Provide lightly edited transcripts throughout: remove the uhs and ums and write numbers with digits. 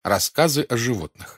Рассказы о животных.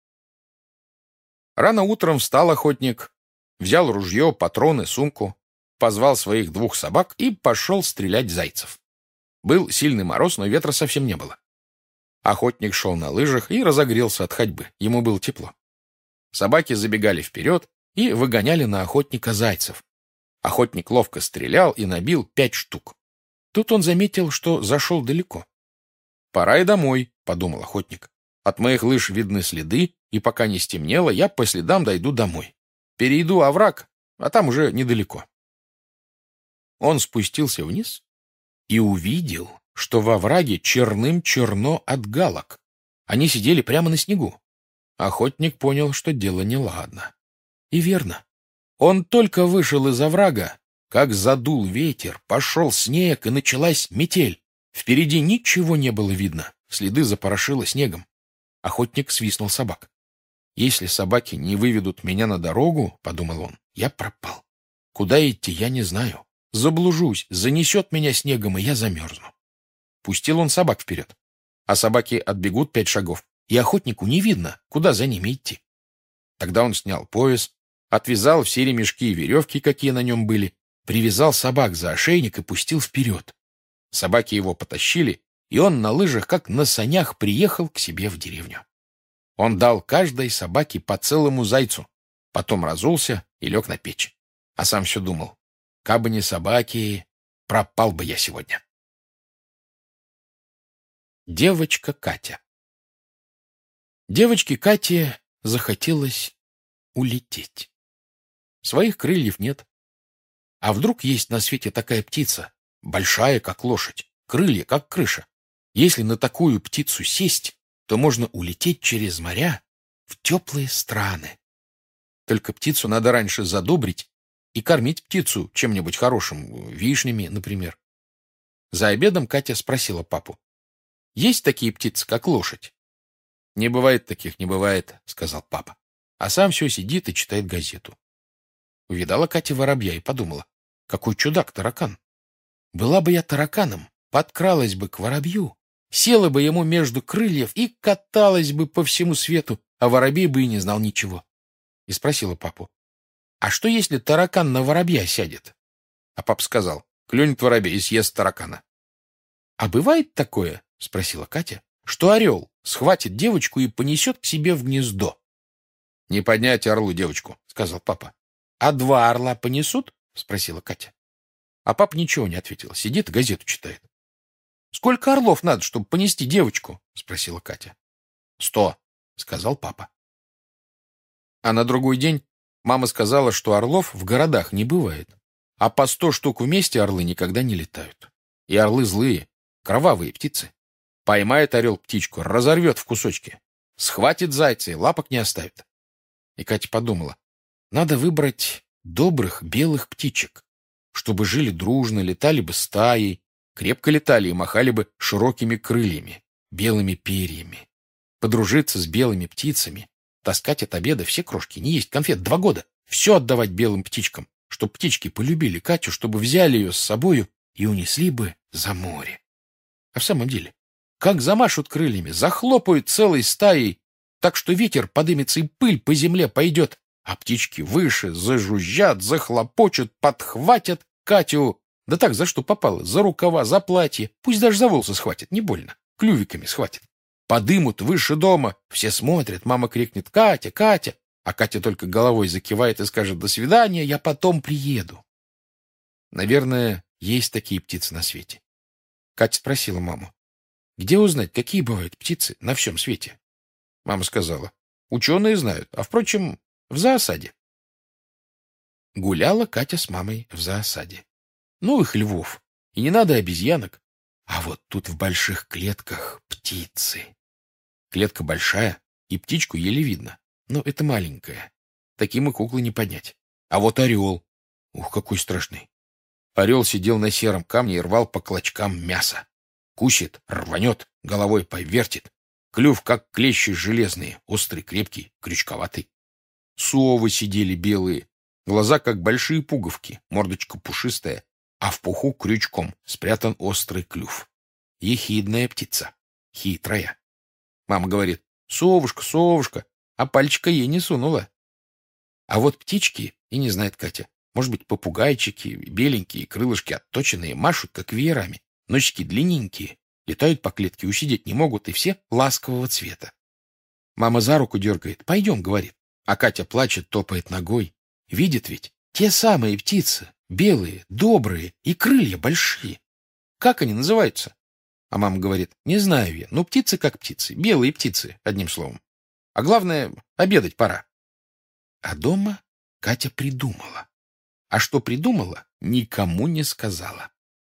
Рано утром встал охотник, взял ружье, патроны, сумку, позвал своих 2 собак и пошел стрелять зайцев. Был сильный мороз, но ветра совсем не было. Охотник шел на лыжах и разогрелся от ходьбы. Ему было тепло. Собаки забегали вперед и выгоняли на охотника зайцев. Охотник ловко стрелял и набил 5 штук. Тут он заметил, что зашел далеко. «Пора и домой», — подумал охотник. «От моих лыж видны следы, и пока не стемнело, я по следам дойду домой. Перейду овраг, а там уже недалеко». Он спустился вниз и увидел, что во овраге черным черно от галок. Они сидели прямо на снегу. Охотник понял, что дело неладно. И верно. Он только вышел из оврага, как задул ветер, пошел снег, и началась метель. Впереди ничего не было видно, следы запорошило снегом. Охотник свистнул собак. «Если собаки не выведут меня на дорогу, — подумал он, — я пропал. Куда идти, я не знаю. Заблужусь, занесет меня снегом, и я замерзну». Пустил он собак вперед. А собаки отбегут 5 шагов, и охотнику не видно, куда за ними идти. Тогда он снял пояс, отвязал все ремешки и веревки, какие на нем были, привязал собак за ошейник и пустил вперед. Собаки его потащили, и он на лыжах, как на санях, приехал к себе в деревню. Он дал каждой собаке по целому зайцу, потом разулся и лег на печь. А сам все думал: кабы не собаки, пропал бы я сегодня. Девочка Катя. Девочке Кате захотелось улететь. Своих крыльев нет. А вдруг есть на свете такая птица, большая, как лошадь, крылья, как крыша? Если на такую птицу сесть, то можно улететь через моря в теплые страны. Только птицу надо раньше задобрить и кормить птицу чем-нибудь хорошим, вишнями, например. За обедом Катя спросила папу: «Есть такие птицы, как лошадь?» «Не бывает таких, не бывает», — сказал папа. А сам все сидит и читает газету. Увидала Катя воробья и подумала: какой чудак-таракан. Была бы я тараканом, подкралась бы к воробью, села бы ему между крыльев и каталась бы по всему свету, а воробей бы и не знал ничего. И спросила папу: «А что, если таракан на воробья сядет?» А папа сказал: «Клюнет воробей и съест таракана». «А бывает такое, — спросила Катя, — что орел схватит девочку и понесет к себе в гнездо?» «Не поднять орлу девочку, — сказал папа». «А 2 орла понесут?» — спросила Катя. А папа ничего не ответил, сидит и газету читает. «Сколько орлов надо, чтобы понести девочку?» — спросила Катя. 100, — сказал папа. А на другой день мама сказала, что орлов в городах не бывает, а по 100 штук вместе орлы никогда не летают. И орлы злые, кровавые птицы. Поймает орел птичку, разорвет в кусочки, схватит зайца и лапок не оставит. И Катя подумала: надо выбрать добрых белых птичек, чтобы жили дружно, летали бы стаей, крепко летали и махали бы широкими крыльями, белыми перьями. Подружиться с белыми птицами, таскать от обеда все крошки, не есть конфет 2 года, все отдавать белым птичкам, чтобы птички полюбили Катю, чтобы взяли ее с собою и унесли бы за море. А в самом деле, как замашут крыльями, захлопают целой стаей, так что ветер подымется и пыль по земле пойдет, а птички выше зажужжат, захлопочут, подхватят Катю. Да так, за что попало, за рукава, за платье, пусть даже за волосы схватит, не больно, клювиками схватит. Подымут выше дома, все смотрят, мама крикнет: «Катя, Катя!» А Катя только головой закивает и скажет: «До свидания, я потом приеду». Наверное, есть такие птицы на свете. Катя спросила маму: «Где узнать, какие бывают птицы на всем свете?» Мама сказала: «Ученые знают, а, впрочем, в зоосаде». Гуляла Катя с мамой в зоосаде. Ну их львов, и не надо обезьянок. А вот тут в больших клетках птицы. Клетка большая, и птичку еле видно, но это маленькая. Таким и куклы не поднять. А вот орел. Ух, какой страшный. Орел сидел на сером камне и рвал по клочкам мясо. Кусит, рванет, головой повертит. Клюв, как клещи железные, острый, крепкий, крючковатый. Совы сидели белые, глаза, как большие пуговки, мордочка пушистая, а в пуху крючком спрятан острый клюв. Ехидная птица, хитрая. Мама говорит: «Совушка, совушка», а пальчика ей не сунула. А вот птички, и не знает Катя, может быть, попугайчики, беленькие, крылышки отточенные, машут, как веерами, носики длинненькие, летают по клетке, усидеть не могут, и все ласкового цвета. Мама за руку дергает: «Пойдем», — говорит. А Катя плачет, топает ногой. Видит ведь, те самые птицы, белые, добрые и крылья большие. Как они называются? А мама говорит: «Не знаю я, но птицы как птицы, белые птицы, одним словом. А главное, обедать пора». А дома Катя придумала. А что придумала, никому не сказала.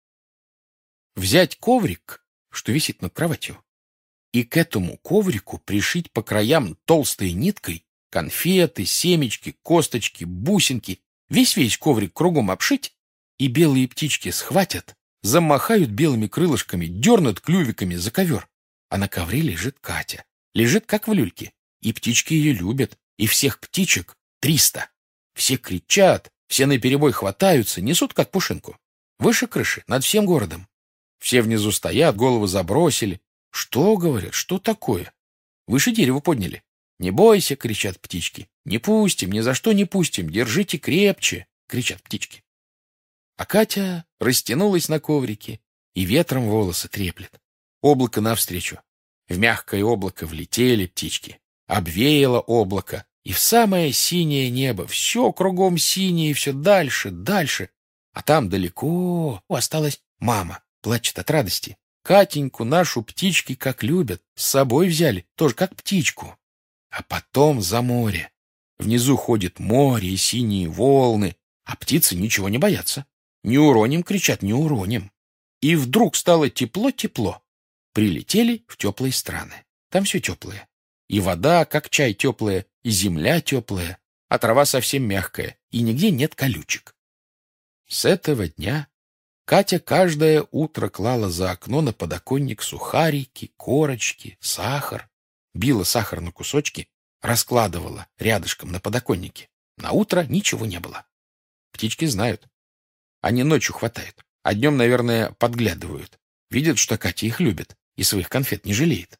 Взять коврик, что висит над кроватью, и к этому коврику пришить по краям толстой ниткой конфеты, семечки, косточки, бусинки, весь коврик кругом обшить, и белые птички схватят, замахают белыми крылышками, дернут клювиками за ковер. А на ковре лежит Катя. Лежит, как в люльке. И птички ее любят. И всех птичек 300. Все кричат, все наперебой хватаются, несут, как пушинку. Выше крыши, над всем городом. Все внизу стоят, головы забросили. «Что, — говорят, — что такое?» Выше дерева подняли. «Не бойся, — кричат птички, — не пустим, ни за что не пустим, держите крепче, — кричат птички». А Катя растянулась на коврике и ветром волосы треплет. Облако навстречу. В мягкое облако влетели птички. Обвеяло облако, и в самое синее небо. Все кругом синее, все дальше, дальше. А там далеко осталась мама, плачет от радости. Катеньку нашу птички как любят, с собой взяли, тоже как птичку. А потом за море. Внизу ходит море и синие волны, а птицы ничего не боятся. «Не уроним!» — кричат, «не уроним!» И вдруг стало тепло-тепло. Прилетели в теплые страны. Там все теплое. И вода, как чай, теплая, и земля теплая, а трава совсем мягкая, и нигде нет колючек. С этого дня Катя каждое утро клала за окно на подоконник сухарики, корочки, сахар, била сахар на кусочки, раскладывала рядышком на подоконнике. На утро ничего не было. Птички знают. Они ночью хватают, а днем, наверное, подглядывают. Видят, что Катя их любит и своих конфет не жалеет.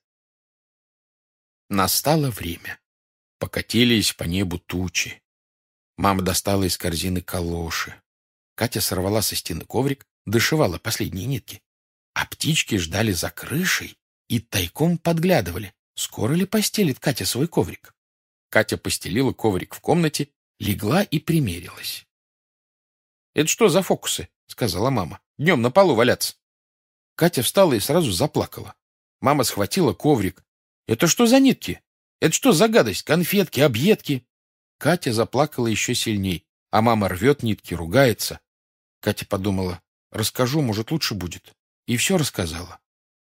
Настало время. Покатились по небу тучи. Мама достала из корзины калоши. Катя сорвала со стены коврик, дошивала последние нитки. А птички ждали за крышей и тайком подглядывали, скоро ли постелит Катя свой коврик. Катя постелила коврик в комнате, легла и примерилась. «Это что за фокусы?» — сказала мама. «Днем на полу валяться». Катя встала и сразу заплакала. Мама схватила коврик. «Это что за нитки? Это что за гадость? Конфетки, объедки?» Катя заплакала еще сильней, а мама рвет нитки, ругается. Катя подумала: расскажу, может, лучше будет. И все рассказала.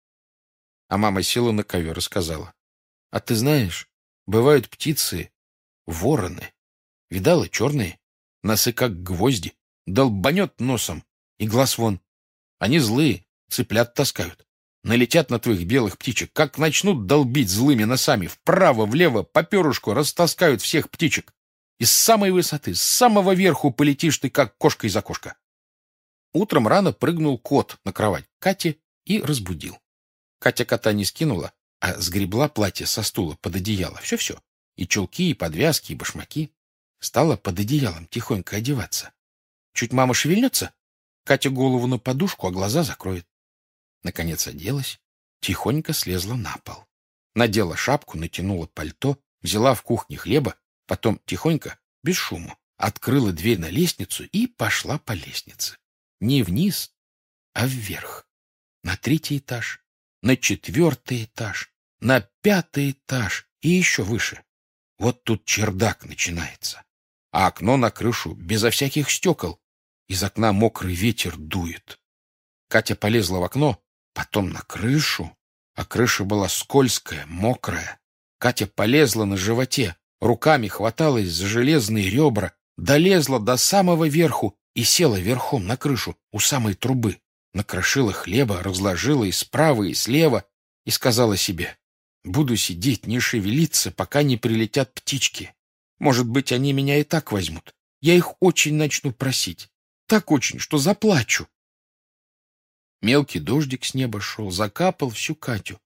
А мама села на ковер и сказала: «А ты знаешь, бывают птицы, вороны. Видала, черные? Носы как гвозди. Долбанет носом, и глаз вон. Они злые, цыплят таскают. Налетят на твоих белых птичек, как начнут долбить злыми носами, вправо-влево по перышку растаскают всех птичек. И с самой высоты, с самого верху полетишь ты, как кошка из окошка». Утром рано прыгнул кот на кровать Кати и разбудил. Катя кота не скинула, а сгребла платье со стула под одеяло. Все-все. И чулки, и подвязки, и башмаки. Стала под одеялом тихонько одеваться. Чуть мама шевельнется, Катя голову на подушку, а глаза закроет. Наконец оделась, тихонько слезла на пол. Надела шапку, натянула пальто, взяла в кухне хлеба, потом тихонько, без шума, открыла дверь на лестницу и пошла по лестнице. Не вниз, а вверх. На 3-й этаж, на 4-й этаж, на 5-й этаж и еще выше. Вот тут чердак начинается. А окно на крышу безо всяких стекол. Из окна мокрый ветер дует. Катя полезла в окно, потом на крышу, а крыша была скользкая, мокрая. Катя полезла на животе, руками хваталась за железные ребра, долезла до самого верху и села верхом на крышу у самой трубы. Накрошила хлеба, разложила и справа, и слева, и сказала себе: буду сидеть, не шевелиться, пока не прилетят птички. Может быть, они меня и так возьмут. Я их очень начну просить. Так очень, что заплачу. Мелкий дождик с неба шел, закапал всю Катю.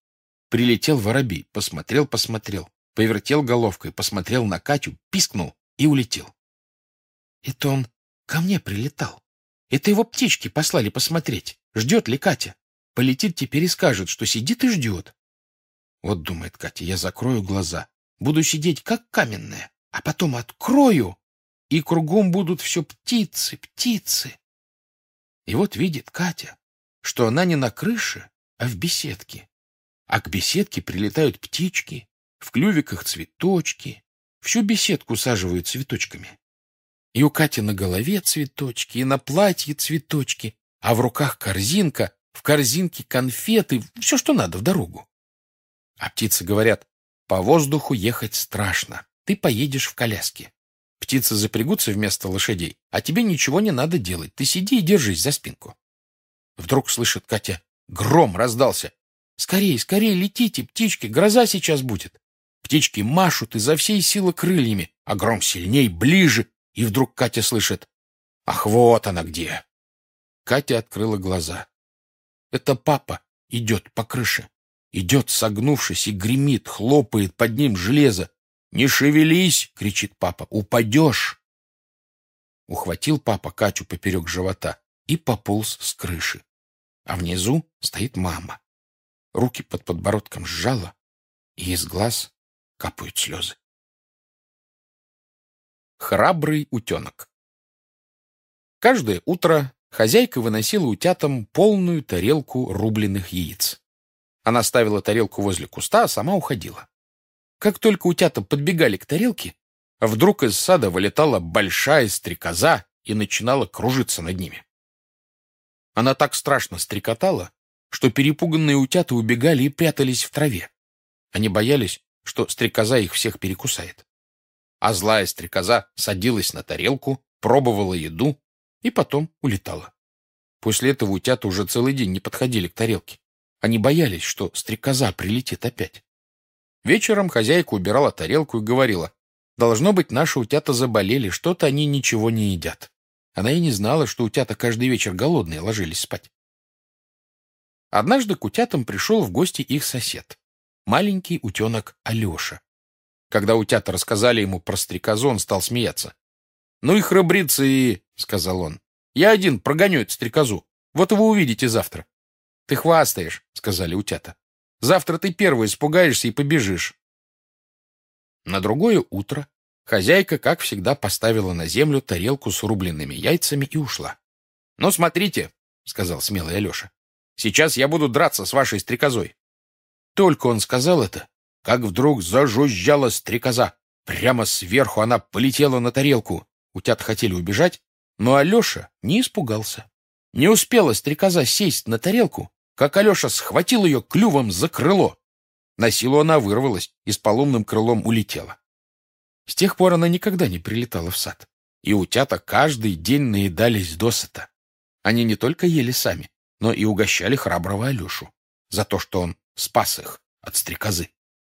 Прилетел воробей, посмотрел, повертел головкой, посмотрел на Катю, пискнул и улетел. Это он ко мне прилетал. Это его птички послали посмотреть, ждет ли Катя. Полетит теперь и скажет, что сидит и ждет. Вот, думает Катя, я закрою глаза, буду сидеть как каменная, а потом открою, и кругом будут все птицы, птицы. И вот видит Катя, что она не на крыше, а в беседке. А к беседке прилетают птички, в клювиках цветочки, всю беседку усаживают цветочками. И у Кати на голове цветочки, и на платье цветочки, а в руках корзинка, в корзинке конфеты, все, что надо в дорогу. А птицы говорят, по воздуху ехать страшно, ты поедешь в коляске. Птицы запрягутся вместо лошадей, а тебе ничего не надо делать, ты сиди и держись за спинку. Вдруг слышит Катя, гром раздался. Скорей, скорей летите, птички, гроза сейчас будет. Птички машут изо всей силы крыльями, а гром сильней, ближе. И вдруг Катя слышит, ах, вот она где. Катя открыла глаза. Это папа идет по крыше. Идет, согнувшись, и гремит, хлопает под ним железо. «Не шевелись!» — кричит папа. «Упадешь!» Ухватил папа Катю поперек живота и пополз с крыши. А внизу стоит мама. Руки под подбородком сжала, и из глаз капают слезы. Храбрый утенок. Каждое утро хозяйка выносила утятам полную тарелку рубленых яиц. Она ставила тарелку возле куста, а сама уходила. Как только утята подбегали к тарелке, вдруг из сада вылетала большая стрекоза и начинала кружиться над ними. Она так страшно стрекотала, что перепуганные утята убегали и прятались в траве. Они боялись, что стрекоза их всех перекусает. А злая стрекоза садилась на тарелку, пробовала еду и потом улетала. После этого утята уже целый день не подходили к тарелке. Они боялись, что стрекоза прилетит опять. Вечером хозяйка убирала тарелку и говорила, «Должно быть, наши утята заболели, что-то они ничего не едят». Она и не знала, что утята каждый вечер голодные ложились спать. Однажды к утятам пришел в гости их сосед, маленький утенок Алеша. Когда утята рассказали ему про стрекозу, он стал смеяться. «Ну и храбрецы!» — сказал он. «Я один прогоню эту стрекозу. Вот и вы увидите завтра». «Ты хвастаешь», — сказали утята. «Завтра ты первый испугаешься и побежишь». На другое утро хозяйка, как всегда, поставила на землю тарелку с рубленными яйцами и ушла. «Ну, смотрите», — сказал смелый Алеша, — «сейчас я буду драться с вашей стрекозой». Только он сказал это, как вдруг зажужжала стрекоза. Прямо сверху она полетела на тарелку. Утята хотели убежать, но Алеша не испугался. Не успела стрекоза сесть на тарелку, как Алеша схватил ее клювом за крыло. На силу она вырвалась и с поломным крылом улетела. С тех пор она никогда не прилетала в сад. И утята каждый день наедались досыта. Они не только ели сами, но и угощали храброго Алешу за то, что он спас их от стрекозы.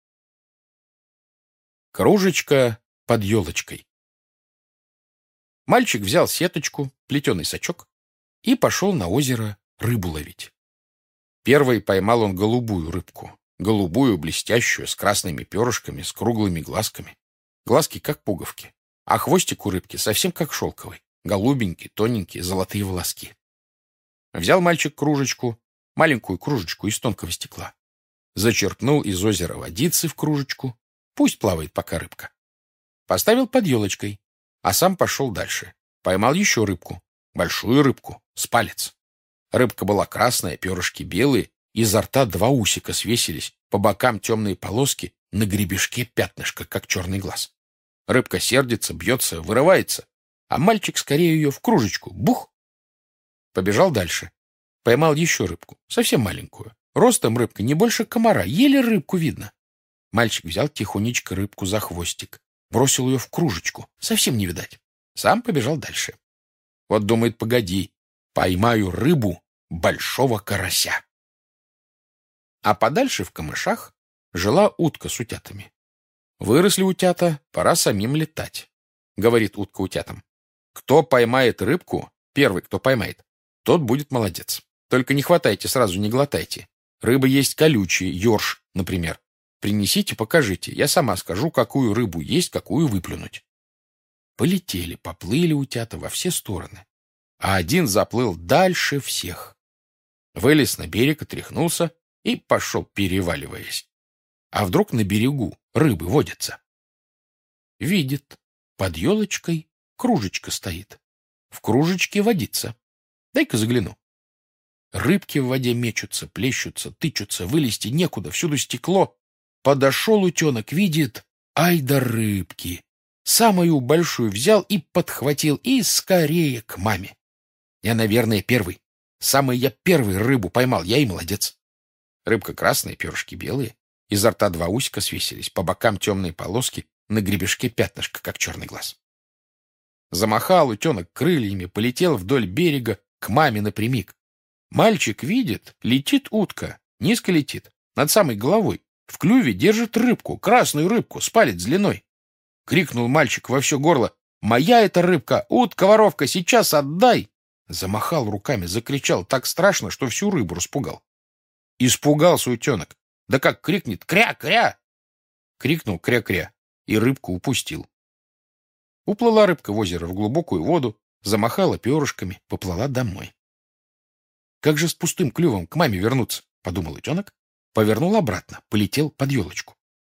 Кружечка под елочкой. Мальчик взял сеточку, плетеный сачок и пошел на озеро рыбу ловить. Первой поймал он голубую рыбку. Голубую, блестящую, с красными перышками, с круглыми глазками. Глазки как пуговки, а хвостик у рыбки совсем как шелковый. Голубенький, тоненькие, золотые волоски. Взял мальчик кружечку, маленькую кружечку из тонкого стекла. Зачерпнул из озера водицы в кружечку. Пусть плавает пока рыбка. Поставил под елочкой, а сам пошел дальше. Поймал еще рыбку, большую рыбку, с палец. Рыбка была красная, перышки белые, изо рта два усика свесились, по бокам темные полоски, на гребешке пятнышко, как черный глаз. Рыбка сердится, бьется, вырывается, а мальчик скорее ее в кружечку. Бух! Побежал дальше. Поймал еще рыбку, совсем маленькую. Ростом рыбка не больше комара, еле рыбку видно. Мальчик взял тихонечко рыбку за хвостик, бросил ее в кружечку, совсем не видать. Сам побежал дальше. Вот думает, погоди, поймаю рыбу большого карася. А подальше в камышах жила утка с утятами. Выросли утята, пора самим летать. Говорит утка утятам. Кто поймает рыбку, первый, кто поймает, тот будет молодец. Только не хватайте сразу, не глотайте. Рыба есть колючая, ёрш, например. Принесите, покажите, я сама скажу, какую рыбу есть, какую выплюнуть. Полетели, поплыли утята во все стороны, а один заплыл дальше всех. Вылез на берег, отряхнулся и пошел, переваливаясь. А вдруг на берегу рыбы водятся? Видит, под елочкой кружечка стоит. В кружечке водится. Дай-ка загляну. Рыбки в воде мечутся, плещутся, тычутся, вылезти некуда, всюду стекло. Подошел утенок, видит, ай да рыбки. Самую большую взял и подхватил, и скорее к маме. Я, наверное, первый. Самый я первый рыбу поймал, я и молодец. Рыбка красная, перышки белые. Изо рта два усика свесились, по бокам темные полоски, на гребешке пятнышко, как черный глаз. Замахал утенок крыльями, полетел вдоль берега к маме напрямик. Мальчик видит, летит утка, низко летит, над самой головой. В клюве держит рыбку, красную рыбку, с палец длиной. Крикнул мальчик во все горло: «Моя эта рыбка! Утка-воровка, сейчас отдай!» Замахал руками, закричал так страшно, что всю рыбу распугал. Испугался утенок. Да как крикнет: «Кря-кря!» Крикнул кря-кря и рыбку упустил. Уплыла рыбка в озеро в глубокую воду, замахала перышками, поплыла домой. «Как же с пустым клювом к маме вернуться?» — подумал утенок. Повернул обратно, полетел под елочку.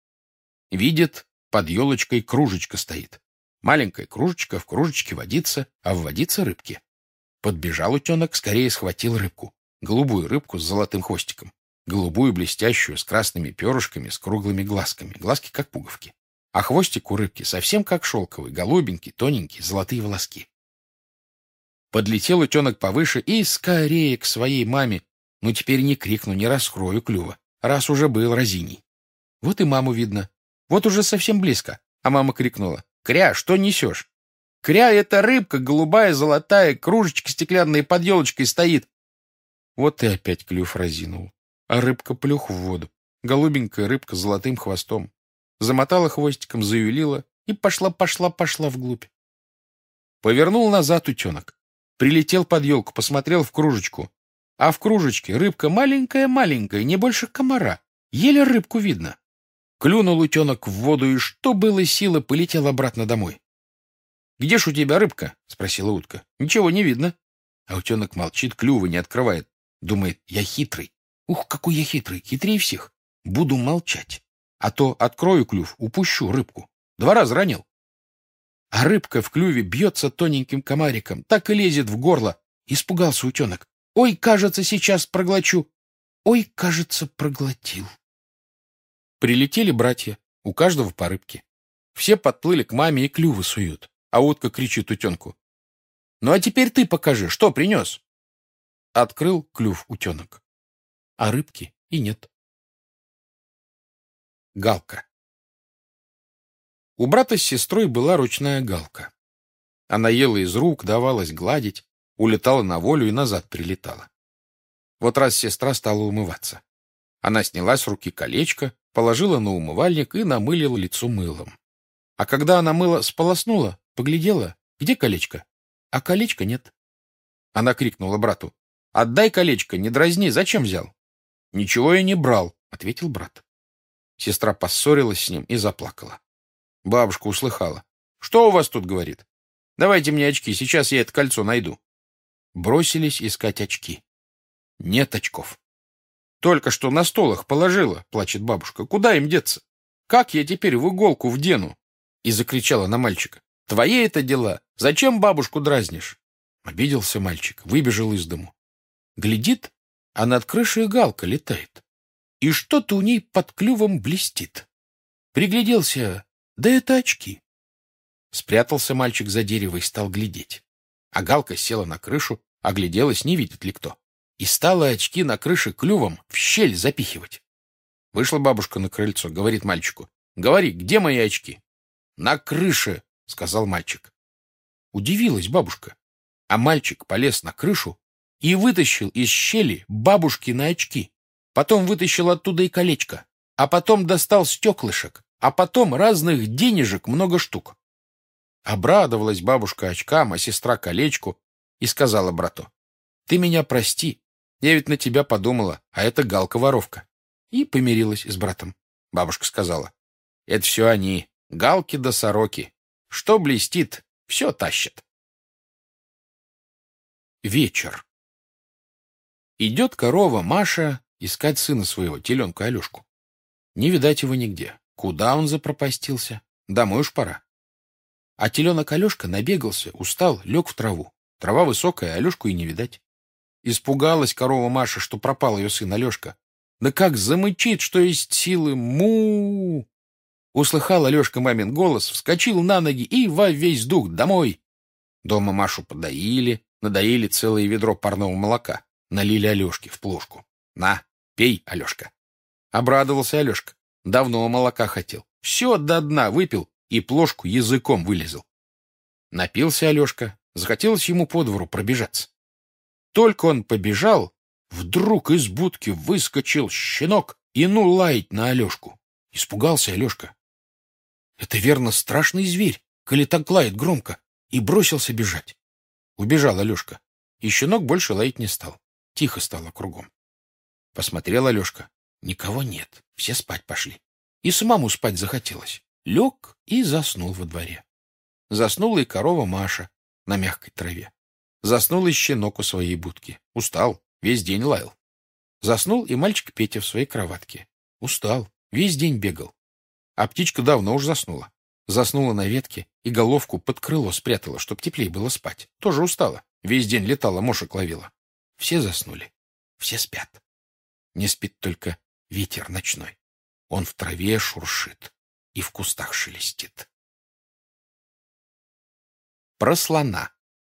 Видит, под елочкой кружечка стоит. Маленькая кружечка, в кружечке водится, а в водице рыбки. Подбежал утенок, скорее схватил рыбку. Голубую рыбку с золотым хвостиком. Голубую блестящую, с красными перышками, с круглыми глазками. Глазки как пуговки. А хвостик у рыбки совсем как шелковый, голубенький, тоненький, золотые волоски. Подлетел утенок повыше и скорее к своей маме. Ну, теперь не крикну, не раскрою клюва, раз уже был разиний. Вот и маму видно. Вот уже совсем близко. А мама крикнула: «Кря, что несешь?» «Кря, это рыбка голубая, золотая, кружечка стеклянная под елочкой стоит». Вот и опять клюв разинул. А рыбка плюх в воду. Голубенькая рыбка с золотым хвостом. Замотала хвостиком, заюлила и пошла вглубь. Повернул назад утенок. Прилетел под елку, посмотрел в кружечку. А в кружечке рыбка маленькая-маленькая, не больше комара. Еле рыбку видно. Клюнул утенок в воду и, что было силы, полетел обратно домой. «Где ж у тебя рыбка?» — спросила утка. «Ничего не видно». А утенок молчит, клюва не открывает. Думает: я хитрый. Ух, какой я хитрый, хитрее всех. Буду молчать. А то открою клюв, упущу рыбку. 2 раза ранил. А рыбка в клюве бьется тоненьким комариком, так и лезет в горло. Испугался утенок. Ой, кажется, сейчас проглочу. Ой, кажется, проглотил. Прилетели братья, у каждого по рыбке. Все подплыли к маме и клювы суют. А утка кричит утенку: «Ну а теперь ты покажи, что принес?» Открыл клюв утенок. А рыбки и нет. Галка. У брата с сестрой была ручная галка. Она ела из рук, давалась гладить, улетала на волю и назад прилетала. Вот раз сестра стала умываться. Она сняла с руки колечко, положила на умывальник и намылила лицо мылом. А когда она мыло сполоснула, поглядела, где колечко, а колечка нет. Она крикнула брату: «Отдай колечко, не дразни, зачем взял?» «Ничего я не брал», — ответил брат. Сестра поссорилась с ним и заплакала. Бабушка услыхала. «Что у вас тут?» — говорит. «Давайте мне очки, сейчас я это кольцо найду». Бросились искать очки. Нет очков. «Только что на стол их положила», — плачет бабушка. «Куда им деться? Как я теперь в иголку вдену?» И закричала на мальчика: «Твои это дела! Зачем бабушку дразнишь?» Обиделся мальчик, выбежал из дому. Глядит, а над крышей галка летает. И что-то у ней под клювом блестит. Пригляделся, да это очки. Спрятался мальчик за дерево и стал глядеть. А галка села на крышу, огляделась, не видит ли кто. И стала очки на крыше клювом в щель запихивать. Вышла бабушка на крыльцо, говорит мальчику: «Говори, где мои очки?» «На крыше», — сказал мальчик. Удивилась бабушка. А мальчик полез на крышу и вытащил из щели бабушкины очки. Потом вытащил оттуда и колечко. А потом достал стеклышек. А потом разных денежек много штук. Обрадовалась бабушка очкам, а сестра колечку, и сказала брату: «Ты меня прости, я ведь на тебя подумала, а это галка-воровка. и помирилась с братом. Бабушка сказала: «Это все они, галки да сороки. Что блестит, все тащат». Вечер. Идет корова Маша искать сына своего, теленка Алешку. Не видать его нигде. Куда он запропастился? Домой уж пора. А теленок Алешка набегался, устал, лег в траву. Трава высокая, Алешку и не видать. Испугалась корова Маша, что пропал ее сын Алешка. Да как замычит, что есть силы, му! Услыхал Алешка мамин голос, вскочил на ноги и во весь дух домой. Дома Машу подоили, надоили целое ведро парного молока. Налили Алешке в плошку. «На, пей, Алешка». Обрадовался Алешка. Давно молока хотел. Все до дна выпил и плошку языком вылезал. Напился Алешка. Захотелось ему по двору пробежаться. Только он побежал, вдруг из будки выскочил щенок и лаять на Алешку. Испугался Алешка. Это верно страшный зверь, коли так лает громко, и бросился бежать. Убежал Алешка, и щенок больше лаять не стал. Тихо стало кругом. Посмотрел Алешка. Никого нет, все спать пошли. И самому спать захотелось. Лег и заснул во дворе. Заснула и корова Маша на мягкой траве. Заснул и щенок у своей будки. Устал, весь день лаял. Заснул и мальчик Петя в своей кроватке. Устал, весь день бегал. А птичка давно уж заснула. Заснула на ветке и головку под крыло спрятала, чтоб теплее было спать. Тоже устала. Весь день летала, мошек ловила. Все заснули, все спят. Не спит только ветер ночной. Он в траве шуршит и в кустах шелестит. Про слона.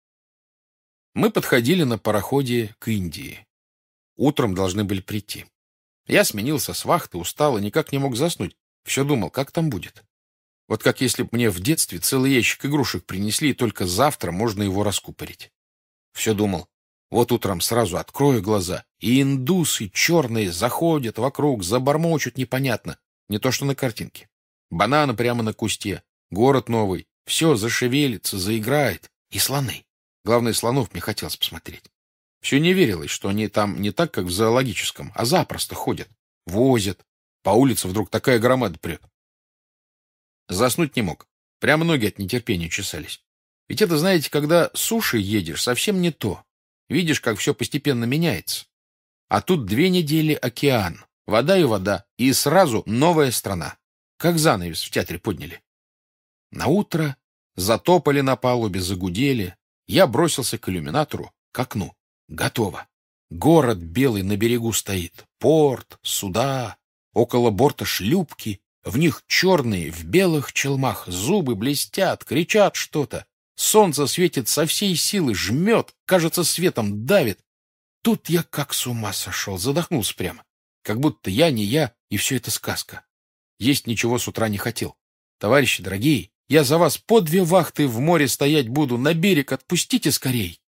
Мы подходили на пароходе к Индии. Утром должны были прийти. Я сменился с вахты, устал и никак не мог заснуть. Все думал, как там будет. Вот как если бы мне в детстве целый ящик игрушек принесли, и только завтра можно его раскупорить. Все думал, вот утром сразу открою глаза, и индусы черные заходят вокруг, забормочут непонятно, не то что на картинке. Бананы прямо на кусте, город новый, все зашевелится, заиграет. И слоны. Главное, слонов мне хотелось посмотреть. Все не верилось, что они там не так, как в зоологическом, а запросто ходят, возят. По улице вдруг такая громада прет. Заснуть не мог. Прямо ноги от нетерпения чесались. Ведь это, знаете, когда сушей едешь, совсем не то. Видишь, как все постепенно меняется. А тут 2 недели океан, вода и вода, и сразу новая страна. Как занавес в театре подняли. Наутро затопали на палубе, загудели. Я бросился к иллюминатору, к окну. Готово. Город белый на берегу стоит. Порт, суда. Около борта шлюпки. В них черные, в белых челмах. Зубы блестят, кричат что-то. Солнце светит со всей силы, жмет, кажется, светом давит. Тут я как с ума сошел, задохнулся прямо. Как будто я не я, и все это сказка. Есть ничего с утра не хотел. Товарищи дорогие, я за вас по 2 вахты в море стоять буду, на берег отпустите скорей.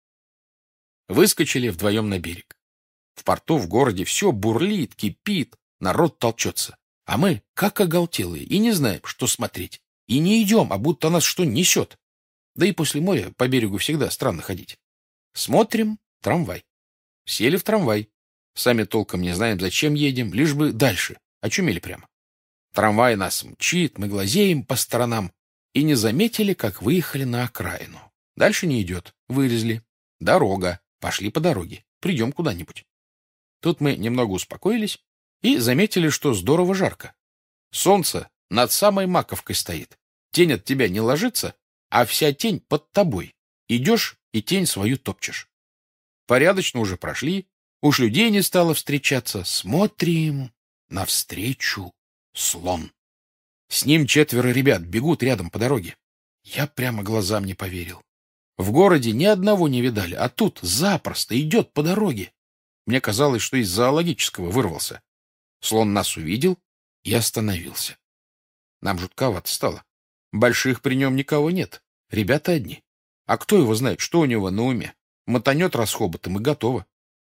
Выскочили вдвоем на берег. В порту, в городе все бурлит, кипит, народ толчется. А мы, как оголтелые, и не знаем, что смотреть. И не идем, а будто нас что несет. Да и после моря по берегу всегда странно ходить. Смотрим — трамвай. Сели в трамвай. Сами толком не знаем, зачем едем, лишь бы дальше. Очумели прямо. Трамвай нас мчит, мы глазеем по сторонам. И не заметили, как выехали на окраину. Дальше не идет. Вылезли. Дорога. Пошли по дороге. Придем куда-нибудь. Тут мы немного успокоились и заметили, что здорово жарко. Солнце над самой маковкой стоит. Тень от тебя не ложится, а вся тень под тобой. Идешь и тень свою топчешь. Порядочно уже прошли, уж людей не стало встречаться. Смотрим, навстречу слон. С ним 4 ребят бегут рядом по дороге. Я прямо глазам не поверил. В городе ни одного не видали, а тут запросто идет по дороге. Мне казалось, что из зоологического вырвался. Слон нас увидел и остановился. Нам жутковато стало. Больших при нем никого нет. Ребята одни. А кто его знает, что у него на уме? Мотанет раз хоботом и готово.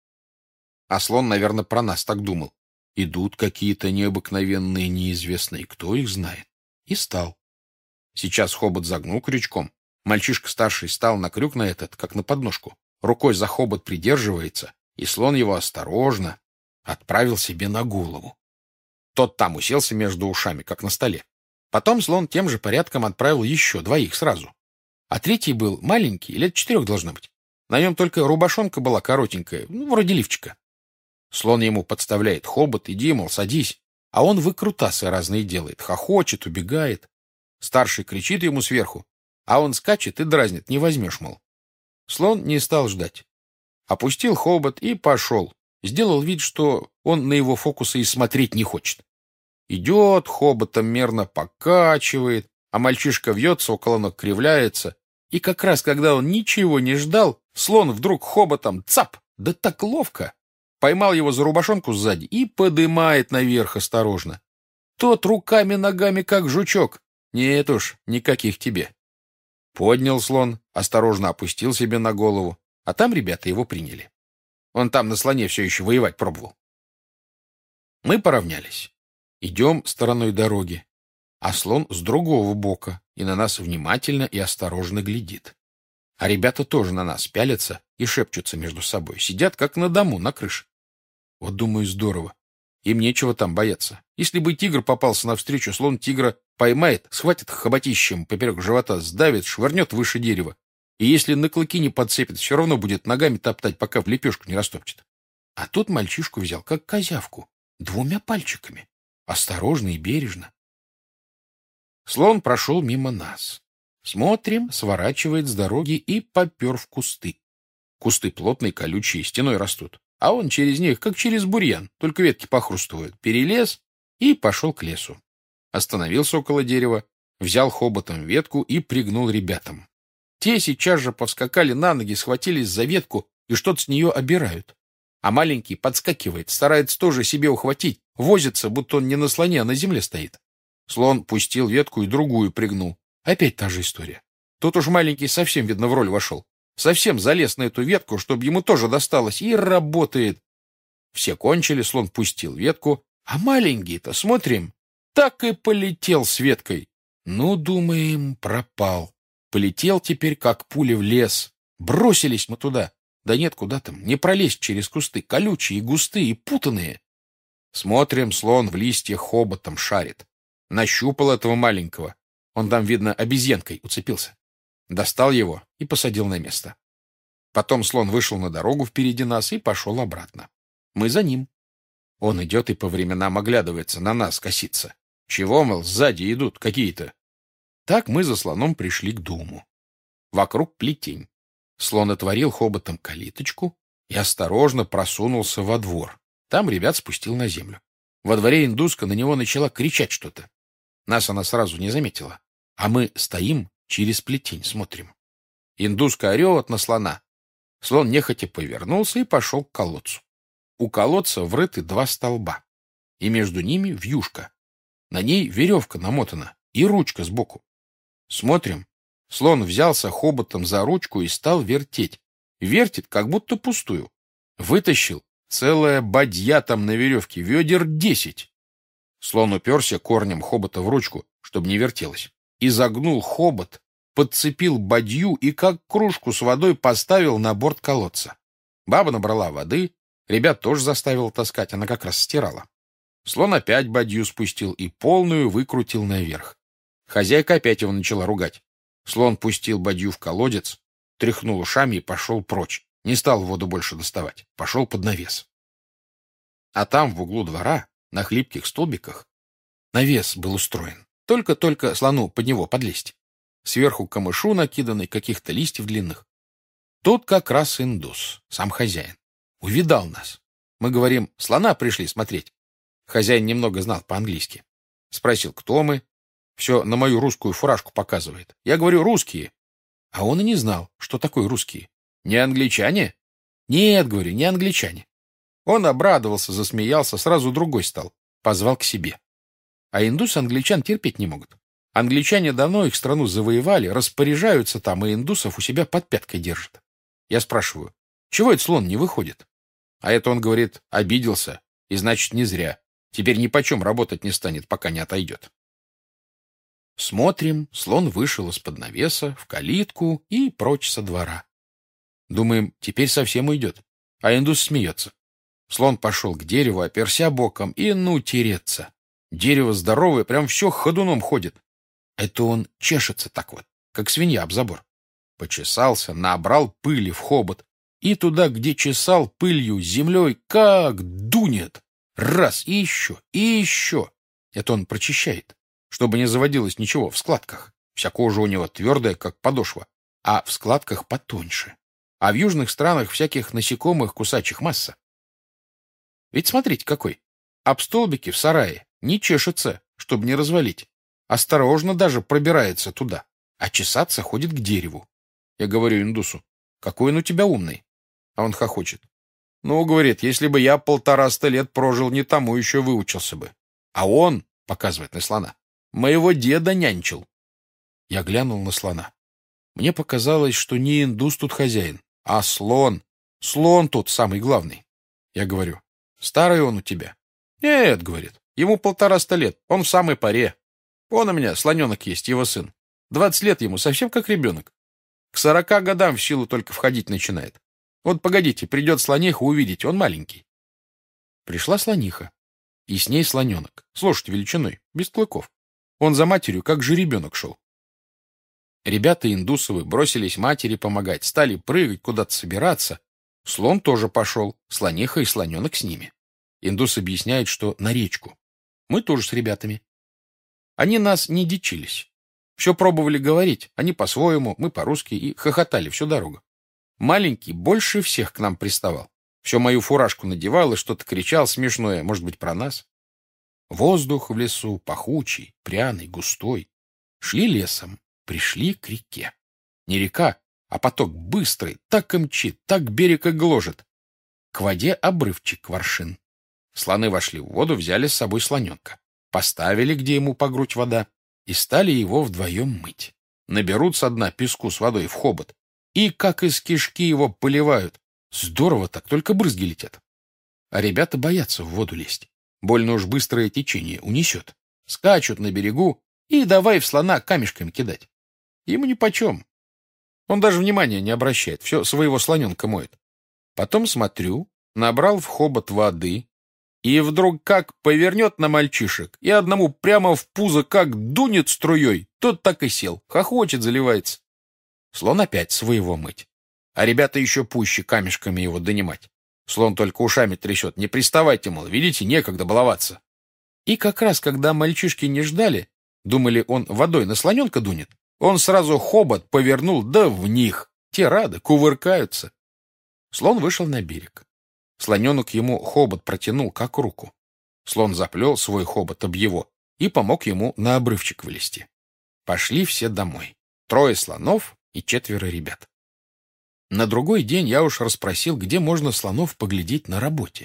А слон, наверное, про нас так думал. Идут какие-то необыкновенные, неизвестные, кто их знает. И стал. Сейчас хобот загнул крючком. Мальчишка старший стал на крюк на этот, как на подножку. Рукой за хобот придерживается, и слон его осторожно. отправил себе на голову. Тот там уселся между ушами, как на столе. Потом слон тем же порядком отправил еще двоих сразу. А третий был маленький, лет 4 должно быть. На нем только рубашонка была коротенькая, вроде лифчика. Слон ему подставляет хобот, иди, мол, садись. А он выкрутасы разные делает, хохочет, убегает. Старший кричит ему сверху, а он скачет и дразнит, не возьмешь, мол. Слон не стал ждать. Опустил хобот и пошел. Сделал вид, что он на его фокусы и смотреть не хочет. Идет, хоботом мерно покачивает, а мальчишка вьется, около ног кривляется. И как раз, когда он ничего не ждал, слон вдруг хоботом цап, да так ловко, поймал его за рубашонку сзади и подымает наверх осторожно. Тот руками-ногами, как жучок. Нет уж, никаких тебе. Поднял слон, осторожно опустил себе на голову, а там ребята его приняли. Он там на слоне все еще воевать пробовал. Мы поравнялись. Идем стороной дороги, а слон с другого бока и на нас внимательно и осторожно глядит. А ребята тоже на нас пялятся и шепчутся между собой. Сидят, как на дому, на крыше. Вот, думаю, здорово. Им нечего там бояться. Если бы тигр попался навстречу, слон тигра поймает, схватит хоботищем поперек живота, сдавит, швырнет выше дерева. И если на клыки не подцепит, все равно будет ногами топтать, пока в лепешку не растопчет. А тут мальчишку взял, как козявку, 2 пальчиками. Осторожно и бережно. Слон прошел мимо нас. Смотрим, сворачивает с дороги и попер в кусты. Кусты плотные, колючие, стеной растут. А он через них, как через бурьян, только ветки похрустывают. Перелез и пошел к лесу. Остановился около дерева, взял хоботом ветку и пригнул ребятам. Те сейчас же повскакали на ноги, схватились за ветку и что-то с нее обирают. А маленький подскакивает, старается тоже себе ухватить, возится, будто он не на слоне, а на земле стоит. Слон пустил ветку и другую пригнул. Опять та же история. Тут уж маленький совсем, видно, в роль вошел. Совсем залез на эту ветку, чтобы ему тоже досталось, и работает. Все кончили, слон пустил ветку, а маленький-то, смотрим, так и полетел с веткой. Ну, думаем, пропал. Полетел теперь, как пуля в лес. Бросились мы туда. Да нет, куда там, не пролезть через кусты, колючие, густые, путанные. Смотрим, слон в листьях хоботом шарит. Нащупал этого маленького. Он там, видно, обезьянкой уцепился. Достал его и посадил на место. Потом слон вышел на дорогу впереди нас и пошел обратно. Мы за ним. Он идет и по временам оглядывается, на нас косится. Чего, мол, сзади идут какие-то? Так мы за слоном пришли к дому. Вокруг плетень. Слон отворил хоботом калиточку и осторожно просунулся во двор. Там ребят спустил на землю. Во дворе индуска на него начала кричать что-то. Нас она сразу не заметила. А мы стоим, через плетень смотрим. Индуска орет на слона. Слон нехотя повернулся и пошел к колодцу. У колодца врыты 2 столба. И между ними вьюшка. На ней веревка намотана и ручка сбоку. Смотрим. Слон взялся хоботом за ручку и стал вертеть. Вертит, как будто пустую. Вытащил. Целая бадья там на веревке, ведер 10. Слон уперся корнем хобота в ручку, чтобы не вертелось. И загнул хобот, подцепил бадью и как кружку с водой поставил на борт колодца. Баба набрала воды, ребят тоже заставил таскать, она как раз стирала. Слон опять бадью спустил и полную выкрутил наверх. Хозяйка опять его начала ругать. Слон пустил бадью в колодец, тряхнул ушами и пошел прочь. Не стал воду больше доставать. Пошел под навес. А там, в углу двора, на хлипких столбиках, навес был устроен. Только-только слону под него подлезть. Сверху камышу накиданный, каких-то листьев длинных. Тут как раз индус, сам хозяин. Увидал нас. Мы говорим, слона пришли смотреть. Хозяин немного знал по-английски. Спросил, кто мы. Все на мою русскую фуражку показывает. Я говорю, русские. А он и не знал, что такое русские. Не англичане? Нет, говорю, не англичане. Он обрадовался, засмеялся, сразу другой стал. Позвал к себе. А индусы англичан терпеть не могут. Англичане давно их страну завоевали, распоряжаются там, и индусов у себя под пяткой держат. Я спрашиваю, чего этот слон не выходит? А это он говорит, обиделся, и значит не зря. Теперь ни почем работать не станет, пока не отойдет. Смотрим, слон вышел из-под навеса в калитку и прочь со двора. Думаем, теперь совсем уйдет. А индус смеется. Слон пошел к дереву, оперся боком и тереться. Дерево здоровое, прям все ходуном ходит. Это он чешется так вот, как свинья об забор. Почесался, набрал пыли в хобот. И туда, где чесал, пылью, землей, как дунет. Раз, и еще, и еще. Это он прочищает, чтобы не заводилось ничего в складках. Вся кожа у него твердая, как подошва, а в складках потоньше. А в южных странах всяких насекомых кусачих масса. Ведь смотрите какой. Об столбики в сарае не чешется, чтобы не развалить. Осторожно даже пробирается туда, а чесаться ходит к дереву. Я говорю индусу: какой он у тебя умный. А он хохочет. Ну, говорит, если бы я 150 лет прожил, не тому еще выучился бы. А он, показывает на слона, моего деда нянчил. Я глянул на слона. Мне показалось, что не индус тут хозяин, а слон. Слон тут самый главный. Я говорю: старый он у тебя? Нет, говорит, ему 150 лет, он в самой паре. Он у меня слоненок есть, его сын. 20 лет ему, совсем как ребенок. К 40 годам в силу только входить начинает. Вот погодите, придет слониха, увидите, он маленький. Пришла слониха, и с ней слоненок, с лошадь величиной, без клыков. Он за матерью, как жеребенок шел. Ребята индусовы бросились матери помогать, стали прыгать, куда-то собираться. Слон тоже пошел, слониха и слоненок с ними. Индус объясняет, что на речку. Мы тоже с ребятами. Они нас не дичились. Все пробовали говорить, они по-своему, мы по-русски, и хохотали всю дорогу. Маленький больше всех к нам приставал. Все мою фуражку надевал и что-то кричал смешное, может быть, про нас. Воздух в лесу пахучий, пряный, густой. Шли лесом, пришли к реке. Не река, а поток быстрый, так и мчит, так берег и гложет. К воде обрывчик воршин. Слоны вошли в воду, взяли с собой слоненка. Поставили, где ему по грудь вода, и стали его вдвоем мыть. Наберут со дна песку с водой в хобот, и как из кишки его поливают. Здорово так, только брызги летят. А ребята боятся в воду лезть. Больно уж быстрое течение унесет. Скачут на берегу и давай в слона камешками кидать. Ему нипочем. Он даже внимания не обращает, все своего слоненка моет. Потом смотрю, набрал в хобот воды, и вдруг как повернет на мальчишек, и одному прямо в пузо как дунет струей, тот так и сел, хохочет, заливается. Слон опять своего мыть. А ребята еще пуще камешками его донимать. Слон только ушами трясет. Не приставайте, мол, видите, некогда баловаться. И как раз, когда мальчишки не ждали, думали, он водой на слоненка дунет, он сразу хобот повернул, да в них. Те рады, кувыркаются. Слон вышел на берег. Слоненок ему хобот протянул, как руку. Слон заплел свой хобот об его и помог ему на обрывчик вылезти. Пошли все домой. 3 слонов и 4 ребят. На другой день я уж расспросил, где можно слонов поглядеть на работе.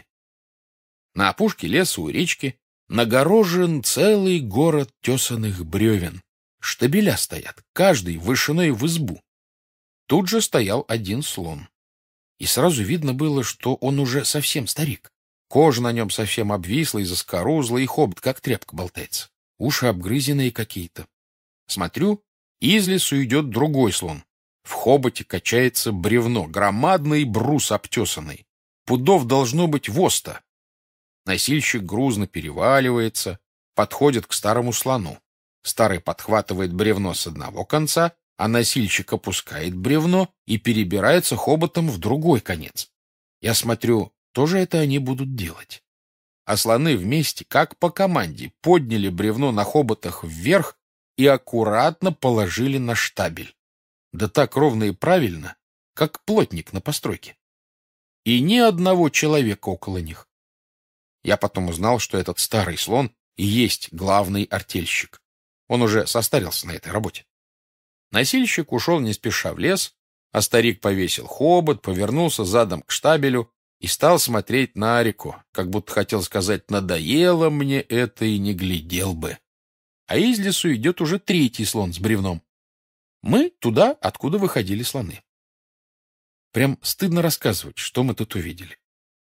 На опушке леса у речки нагорожен целый город тесаных бревен. Штабеля стоят, каждый вышиной в избу. Тут же стоял один слон. И сразу видно было, что он уже совсем старик. Кожа на нем совсем обвисла и заскорузла, и хобот как тряпка болтается. Уши обгрызенные какие-то. Смотрю, из лесу идет другой слон. В хоботе качается бревно, громадный брус обтесанный. Пудов должно быть воста. Носильщик грузно переваливается, подходит к старому слону. Старый подхватывает бревно с одного конца, а носильщик опускает бревно и перебирается хоботом в другой конец. Я смотрю, тоже это они будут делать. А слоны вместе, как по команде, подняли бревно на хоботах вверх и аккуратно положили на штабель. Да так ровно и правильно, как плотник на постройке. И ни одного человека около них. Я потом узнал, что этот старый слон и есть главный артельщик. Он уже состарился на этой работе. Носильщик ушел не спеша в лес, а старик повесил хобот, повернулся задом к штабелю и стал смотреть на реку, как будто хотел сказать: «Надоело мне это и не глядел бы». А из лесу идет уже 3-й слон с бревном. Мы туда, откуда выходили слоны. Прям стыдно рассказывать, что мы тут увидели.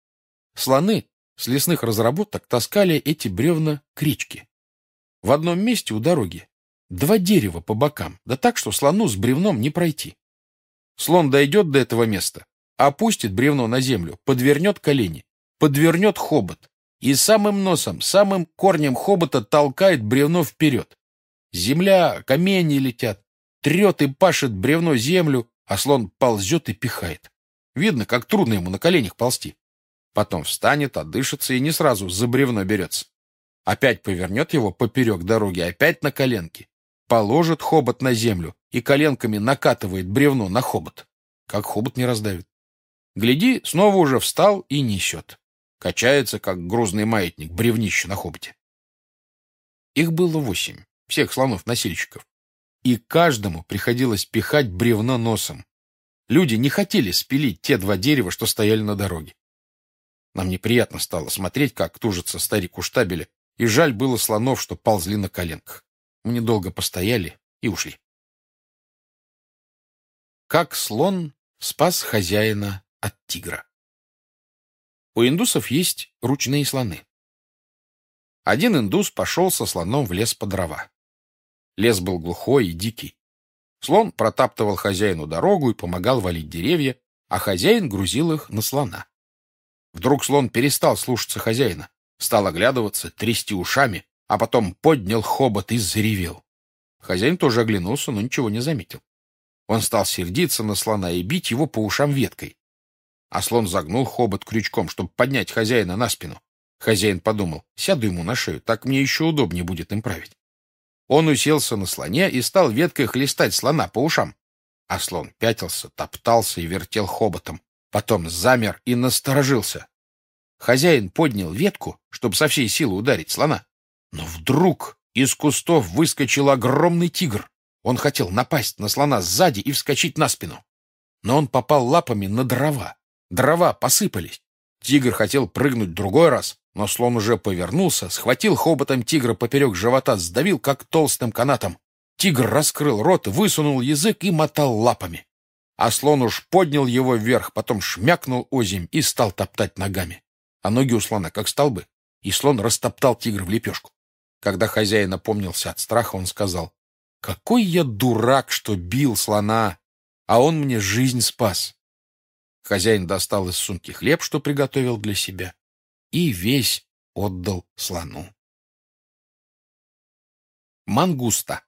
Слоны с лесных разработок таскали эти бревна к речке. В одном месте у дороги 2 дерева по бокам, да так, что слону с бревном не пройти. Слон дойдет до этого места, опустит бревно на землю, подвернет колени, подвернет хобот и самым носом, самым корнем хобота толкает бревно вперед. Земля, камни летят, трет и пашет бревно землю, а слон ползет и пихает. Видно, как трудно ему на коленях ползти. Потом встанет, отдышится и не сразу за бревно берется. Опять повернет его поперек дороги, опять на коленки. Положит хобот на землю и коленками накатывает бревно на хобот. Как хобот не раздавит. Гляди, снова уже встал и несет. Качается, как грузный маятник, бревнище на хоботе. Их было 8, всех слонов-носильщиков. И каждому приходилось пихать бревно носом. Люди не хотели спилить те 2 дерева, что стояли на дороге. Нам неприятно стало смотреть, как тужится старик у штабеля, и жаль было слонов, что ползли на коленках. Мы недолго постояли и ушли. Как слон спас хозяина от тигра. У индусов есть ручные слоны. Один индус пошел со слоном в лес по дрова. Лес был глухой и дикий. Слон протаптывал хозяину дорогу и помогал валить деревья, а хозяин грузил их на слона. Вдруг слон перестал слушаться хозяина, стал оглядываться, трясти ушами, а потом поднял хобот и заревел. Хозяин тоже оглянулся, но ничего не заметил. Он стал сердиться на слона и бить его по ушам веткой. А слон загнул хобот крючком, чтобы поднять хозяина на спину. Хозяин подумал: сяду ему на шею, так мне еще удобнее будет им править. Он уселся на слоне и стал веткой хлестать слона по ушам. А слон пятился, топтался и вертел хоботом. Потом замер и насторожился. Хозяин поднял ветку, чтобы со всей силы ударить слона. Но вдруг из кустов выскочил огромный тигр. Он хотел напасть на слона сзади и вскочить на спину. Но он попал лапами на дрова. Дрова посыпались. Тигр хотел прыгнуть другой раз, но слон уже повернулся, схватил хоботом тигра поперек живота, сдавил, как толстым канатом. Тигр раскрыл рот, высунул язык и мотал лапами. А слон уж поднял его вверх, потом шмякнул озимь и стал топтать ногами. А ноги у слона как столбы, и слон растоптал тигра в лепешку. Когда хозяин опомнился от страха, он сказал: «Какой я дурак, что бил слона, а он мне жизнь спас». Хозяин достал из сумки хлеб, что приготовил для себя, и весь отдал слону. Мангуста.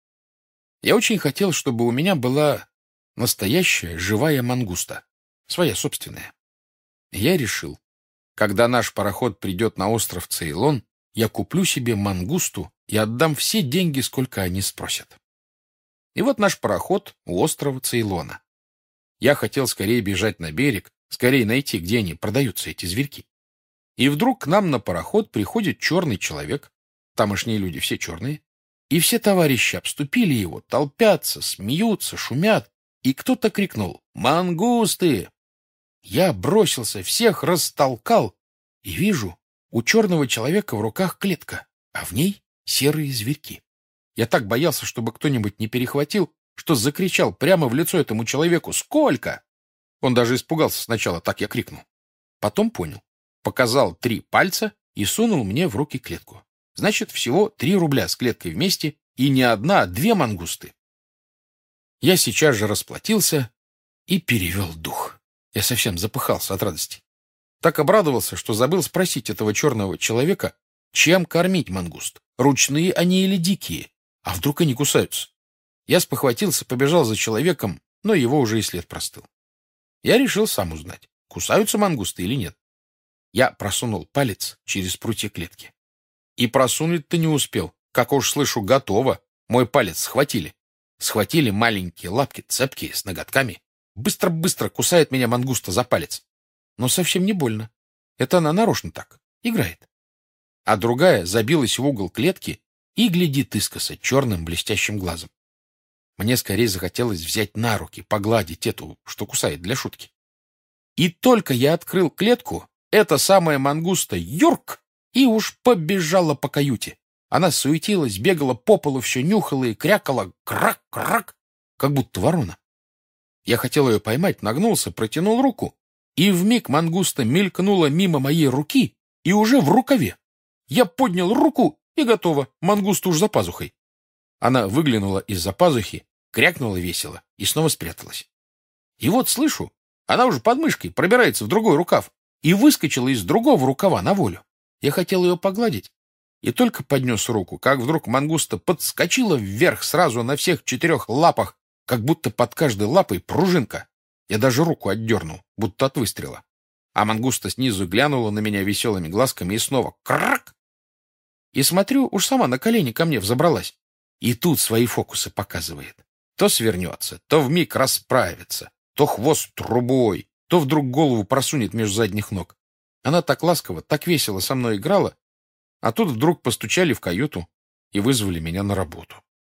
Я очень хотел, чтобы у меня была настоящая живая мангуста, своя собственная. Я решил, когда наш пароход придет на остров Цейлон, я куплю себе мангусту и отдам все деньги, сколько они спросят. И вот наш пароход у острова Цейлона. Я хотел скорее бежать на берег, скорее найти, где они продаются, эти зверьки. И вдруг к нам на пароход приходит черный человек, тамошние люди все черные, и все товарищи обступили его, толпятся, смеются, шумят, и кто-то крикнул: «Мангусты!» Я бросился, всех растолкал, и вижу, у черного человека в руках клетка, а в ней серые зверьки. Я так боялся, чтобы кто-нибудь не перехватил, что закричал прямо в лицо этому человеку: «Сколько?» Он даже испугался сначала, так я крикнул. Потом понял, показал 3 пальца и сунул мне в руки клетку. Значит, всего 3 рубля с клеткой вместе, и не одна, а 2 мангусты. Я сейчас же расплатился и перевел дух. Я совсем запыхался от радости. Так обрадовался, что забыл спросить этого черного человека, чем кормить мангуст, ручные они или дикие, а вдруг они кусаются. Я спохватился, побежал за человеком, но его уже и след простыл. Я решил сам узнать, кусаются мангусты или нет. Я просунул палец через прутья клетки. И просунуть-то не успел. Как уж слышу, готово. Мой палец схватили. Схватили маленькие лапки, цепкие, с ноготками. Быстро-быстро кусает меня мангуста за палец. Но совсем не больно. Это она нарочно так, играет. А другая забилась в угол клетки и глядит искоса черным блестящим глазом. Мне скорее захотелось взять на руки, погладить эту, что кусает, для шутки. И только я открыл клетку, эта самая мангуста юрк и уж побежала по каюте. Она суетилась, бегала по полу, все нюхала и крякала крак-крак, как будто ворона. Я хотел ее поймать, нагнулся, протянул руку, и вмиг мангуста мелькнула мимо моей руки и уже в рукаве. Я поднял руку, и готово, мангуста уж за пазухой. Она выглянула из-за пазухи, крякнула весело и снова спряталась. И вот слышу, она уже под мышкой пробирается в другой рукав. и выскочила из другого рукава на волю. Я хотел ее погладить, и только поднес руку, как вдруг мангуста подскочила вверх сразу на всех 4 лапах, как будто под каждой лапой пружинка. Я даже руку отдернул, будто от выстрела. А мангуста снизу глянула на меня веселыми глазками и снова крак! И смотрю, уж сама на колени ко мне взобралась. И тут свои фокусы показывает. То свернется, то вмиг расправится, то хвост трубой, то вдруг голову просунет между задних ног. Она так ласково, так весело со мной играла, а тут вдруг постучали в каюту и вызвали меня на работу.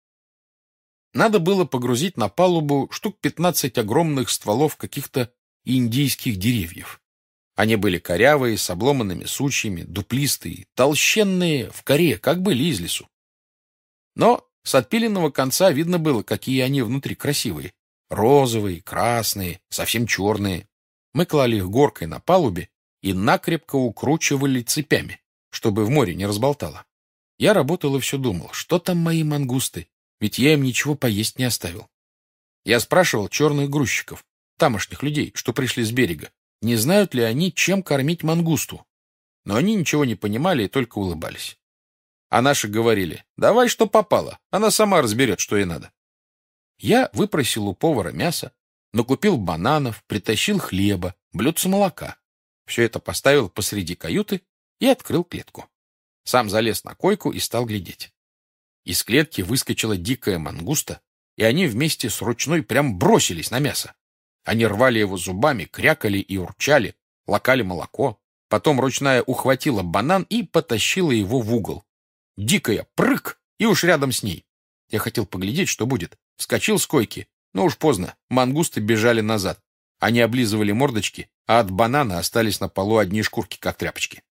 Надо было погрузить на палубу штук 15 огромных стволов каких-то индийских деревьев. Они были корявые, с обломанными сучьями, дуплистые, толщенные, в коре, как были из лесу. Но с отпиленного конца видно было, какие они внутри красивые. Розовые, красные, совсем черные. Мы клали их горкой на палубе и накрепко укручивали цепями, чтобы в море не разболтало. Я работал и все думал, что там мои мангусты, ведь я им ничего поесть не оставил. Я спрашивал черных грузчиков, тамошних людей, что пришли с берега, не знают ли они, чем кормить мангусту. Но они ничего не понимали и только улыбались. А наши говорили: давай, что попало, она сама разберет, что ей надо. Я выпросил у повара мясо, накупил бананов, притащил хлеба, блюдце молока. Все это поставил посреди каюты и открыл клетку. Сам залез на койку и стал глядеть. Из клетки выскочила дикая мангуста, и они вместе с ручной прям бросились на мясо. Они рвали его зубами, крякали и урчали, лакали молоко. Потом ручная ухватила банан и потащила его в угол. Дикая прыг, и уж рядом с ней. Я хотел поглядеть, что будет. Вскочил с койки, но уж поздно. Мангусты бежали назад. Они облизывали мордочки, а от банана остались на полу одни шкурки, как тряпочки.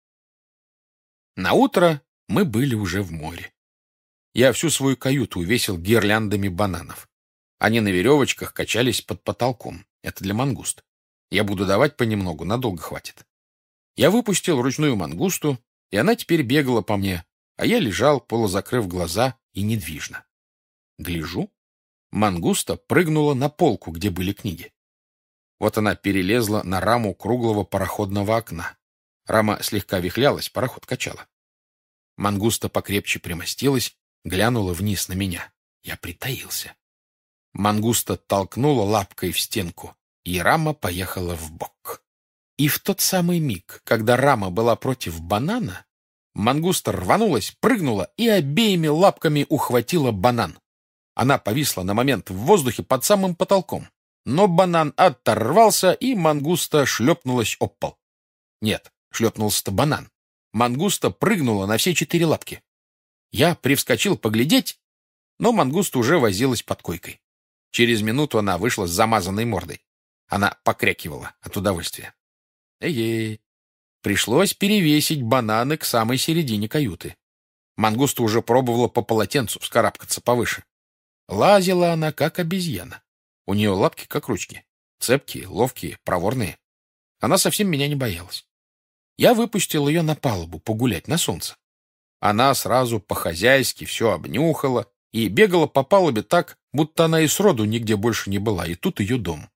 Наутро мы были уже в море. Я всю свою каюту увесил гирляндами бананов. Они на веревочках качались под потолком. Это для мангуст. Я буду давать понемногу, надолго хватит. Я выпустил ручную мангусту, и она теперь бегала по мне, а я лежал, полузакрыв глаза, и недвижно. Гляжу, мангуста прыгнула на полку, где были книги. Вот она перелезла на раму круглого пароходного окна. Рама слегка вихлялась, пароход качала. Мангуста покрепче примостилась, глянула вниз на меня. Я притаился. Мангуста толкнула лапкой в стенку, и рама поехала вбок. И в тот самый миг, когда рама была против банана, мангуста рванулась, прыгнула и обеими лапками ухватила банан. Она повисла на момент в воздухе под самым потолком, но банан оторвался, и мангуста шлепнулась об пол. Нет, шлепнулся-то банан. Мангуста прыгнула на все 4 лапки. Я привскочил поглядеть, но мангуста уже возилась под койкой. Через минуту она вышла с замазанной мордой. Она покрякивала от удовольствия. Эй-ей! Пришлось перевесить бананы к самой середине каюты. Мангуста уже пробовала по полотенцу вскарабкаться повыше. Лазила она, как обезьяна. У нее лапки, как ручки. Цепкие, ловкие, проворные. Она совсем меня не боялась. Я выпустил ее на палубу погулять на солнце. Она сразу по-хозяйски все обнюхала и бегала по палубе так, будто она и сроду нигде больше не была, и тут ее дом.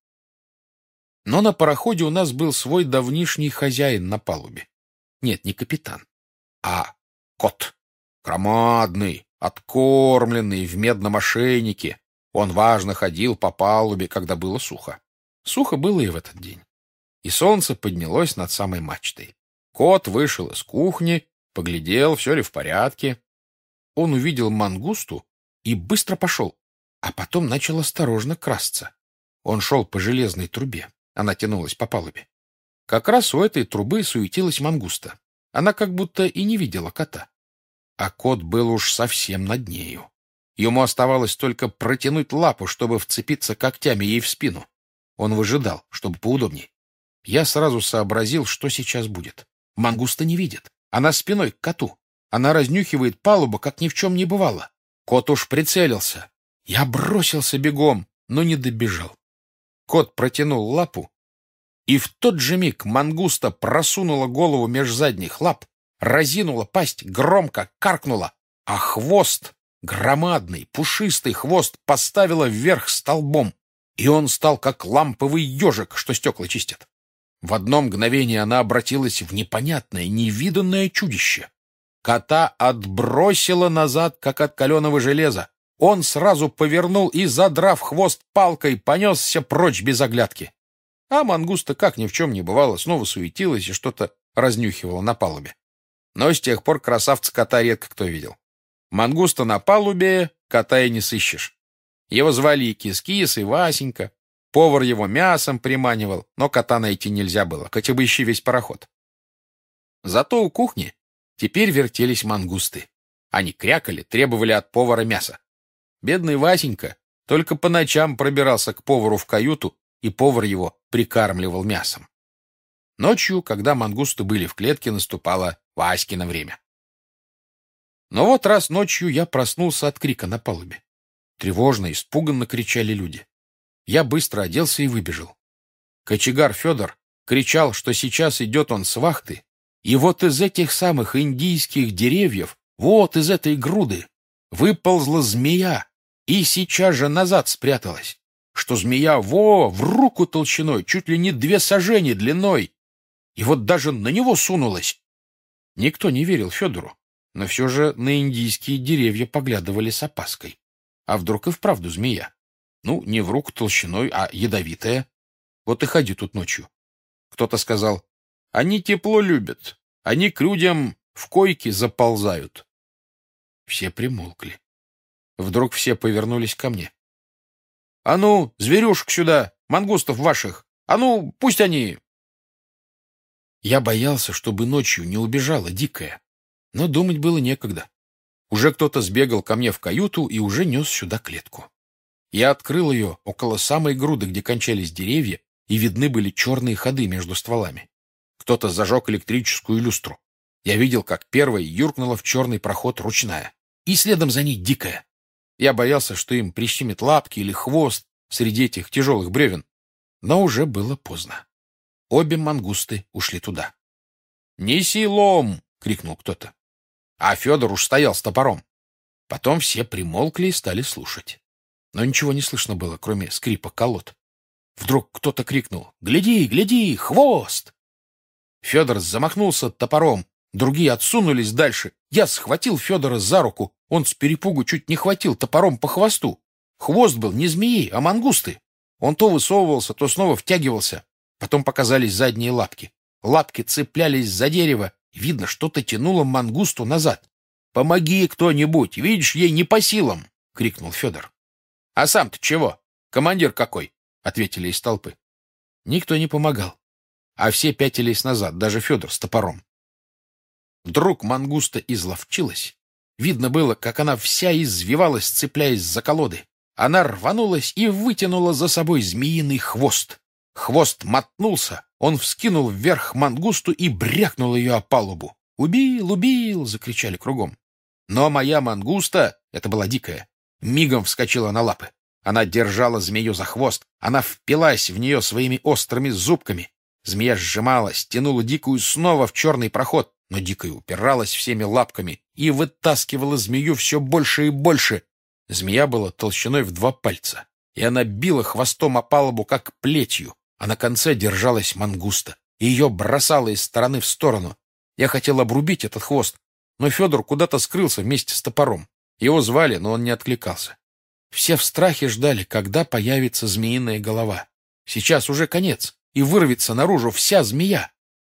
Но на пароходе у нас был свой давнишний хозяин на палубе. Нет, не капитан, а кот. Громадный, откормленный, в медном ошейнике. Он важно ходил по палубе, когда было сухо. Сухо было и в этот день. И солнце поднялось над самой мачтой. Кот вышел из кухни, поглядел, все ли в порядке. Он увидел мангусту и быстро пошел, а потом начал осторожно красться. Он шел по железной трубе. Она тянулась по палубе. Как раз у этой трубы суетилась мангуста. Она как будто и не видела кота. А кот был уж совсем над нею. Ему оставалось только протянуть лапу, чтобы вцепиться когтями ей в спину. Он выжидал, чтобы поудобней. Я сразу сообразил, что сейчас будет. Мангуста не видит. Она спиной к коту. Она разнюхивает палубу, как ни в чем не бывало. Кот уж прицелился. Я бросился бегом, но не добежал. Кот протянул лапу, и в тот же миг мангуста просунула голову меж задних лап, разинула пасть, громко каркнула, а хвост, громадный, пушистый хвост, поставила вверх столбом, и он стал как ламповый ежик, что стекла чистят. В одно мгновение она обратилась в непонятное, невиданное чудище. Кота отбросило назад, как от каленого железа. Он сразу повернул и, задрав хвост палкой, понесся прочь без оглядки. А мангуста, как ни в чем не бывало, снова суетилась и что-то разнюхивала на палубе. Но с тех пор красавца-кота редко кто видел. Мангуста на палубе, кота и не сыщешь. Его звали и Кис-Кис, и Васенька. Повар его мясом приманивал, но кота найти нельзя было, хоть бы ищи весь пароход. Зато у кухни теперь вертелись мангусты. Они крякали, требовали от повара мяса. Бедный Васенька только по ночам пробирался к повару в каюту, и повар его прикармливал мясом. Ночью, когда мангусты были в клетке, наступало Васькино время. Но вот раз ночью я проснулся от крика на палубе. Тревожно, испуганно кричали люди. Я быстро оделся и выбежал. Кочегар Федор кричал, что сейчас идет он с вахты, и вот из этих самых индийских деревьев, вот из этой груды, выползла змея и сейчас же назад спряталась, что змея в руку толщиной, чуть ли не 2 сажени длиной, и вот даже на него сунулась. Никто не верил Федору, но все же на индийские деревья поглядывали с опаской. А вдруг и вправду змея? Ну, не в руку толщиной, а ядовитая. Вот и ходи тут ночью. Кто-то сказал: они тепло любят, они к людям в койки заползают. Все примолкли. Вдруг все повернулись ко мне. А ну, зверюшек сюда, мангустов ваших! А ну, пусть они... Я боялся, чтобы ночью не убежала дикая, но думать было некогда. Уже кто-то сбегал ко мне в каюту и уже нес сюда клетку. Я открыл ее около самой груды, где кончались деревья, и видны были черные ходы между стволами. Кто-то зажег электрическую люстру. Я видел, как первая юркнула в черный проход ручная, и следом за ней дикая. Я боялся, что им прищемит лапки или хвост среди этих тяжелых бревен, но уже было поздно. Обе мангусты ушли туда. «Неси лом!» — крикнул кто-то. А Федор уж стоял с топором. Потом все примолкли и стали слушать. Но ничего не слышно было, кроме скрипа колод. Вдруг кто-то крикнул: «Гляди, гляди, хвост!» Федор замахнулся топором, другие отсунулись дальше. Я схватил Федора за руку, он с перепугу чуть не хватил топором по хвосту. Хвост был не змеи, а мангусты. Он то высовывался, то снова втягивался. Потом показались задние лапки. Лапки цеплялись за дерево. Видно, что-то тянуло мангусту назад. «Помоги кто-нибудь, видишь, ей не по силам!» — крикнул Федор. «А сам-то чего? Командир какой?» — ответили из толпы. Никто не помогал, а все пятились назад, даже Федор с топором. Вдруг мангуста изловчилась. Видно было, как она вся извивалась, цепляясь за колоды. Она рванулась и вытянула за собой змеиный хвост. Хвост мотнулся, он вскинул вверх мангусту и брякнул ее о палубу. «Убил, убил!» — закричали кругом. Но моя мангуста, это была дикая, мигом вскочила на лапы. Она держала змею за хвост, она впилась в нее своими острыми зубками. Змея сжималась, тянула дикую снова в черный проход, но дикая упиралась всеми лапками и вытаскивала змею все больше и больше. Змея была толщиной в 2 пальца, и она била хвостом о палубу, как плетью, а на конце держалась мангуста, и ее бросало из стороны в сторону. Я хотел обрубить этот хвост, но Федор куда-то скрылся вместе с топором. Его звали, но он не откликался. Все в страхе ждали, когда появится змеиная голова. Сейчас уже конец, и вырвется наружу вся змея.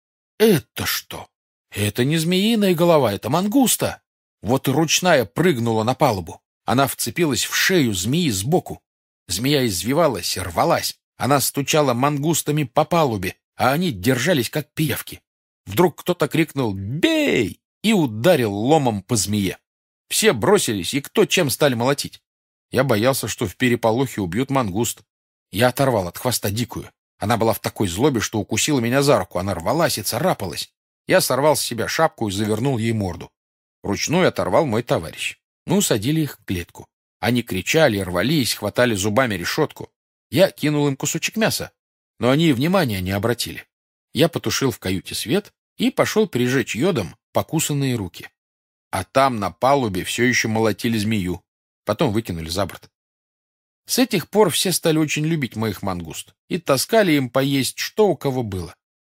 Это что? Это не змеиная голова, это мангуста. Вот и ручная прыгнула на палубу. Она вцепилась в шею змеи сбоку. Змея извивалась и рвалась. Она стучала мангустами по палубе, а они держались, как пиявки. Вдруг кто-то крикнул «Бей!» и ударил ломом по змее. Все бросились, и кто чем стали молотить. Я боялся, что в переполохе убьют мангуст. Я оторвал от хвоста дикую. Она была в такой злобе, что укусила меня за руку. Она рвалась и царапалась. Я сорвал с себя шапку и завернул ей морду. Ручную оторвал мой товарищ. Мы усадили их в клетку. Они кричали, рвались, хватали зубами решетку. Я кинул им кусочек мяса, но они и внимания не обратили. Я потушил в каюте свет и пошел прижечь йодом покусанные руки. А там на палубе все еще молотили змею. Потом выкинули за борт. С этих пор все стали очень любить моих мангуст и таскали им поесть, что у кого было.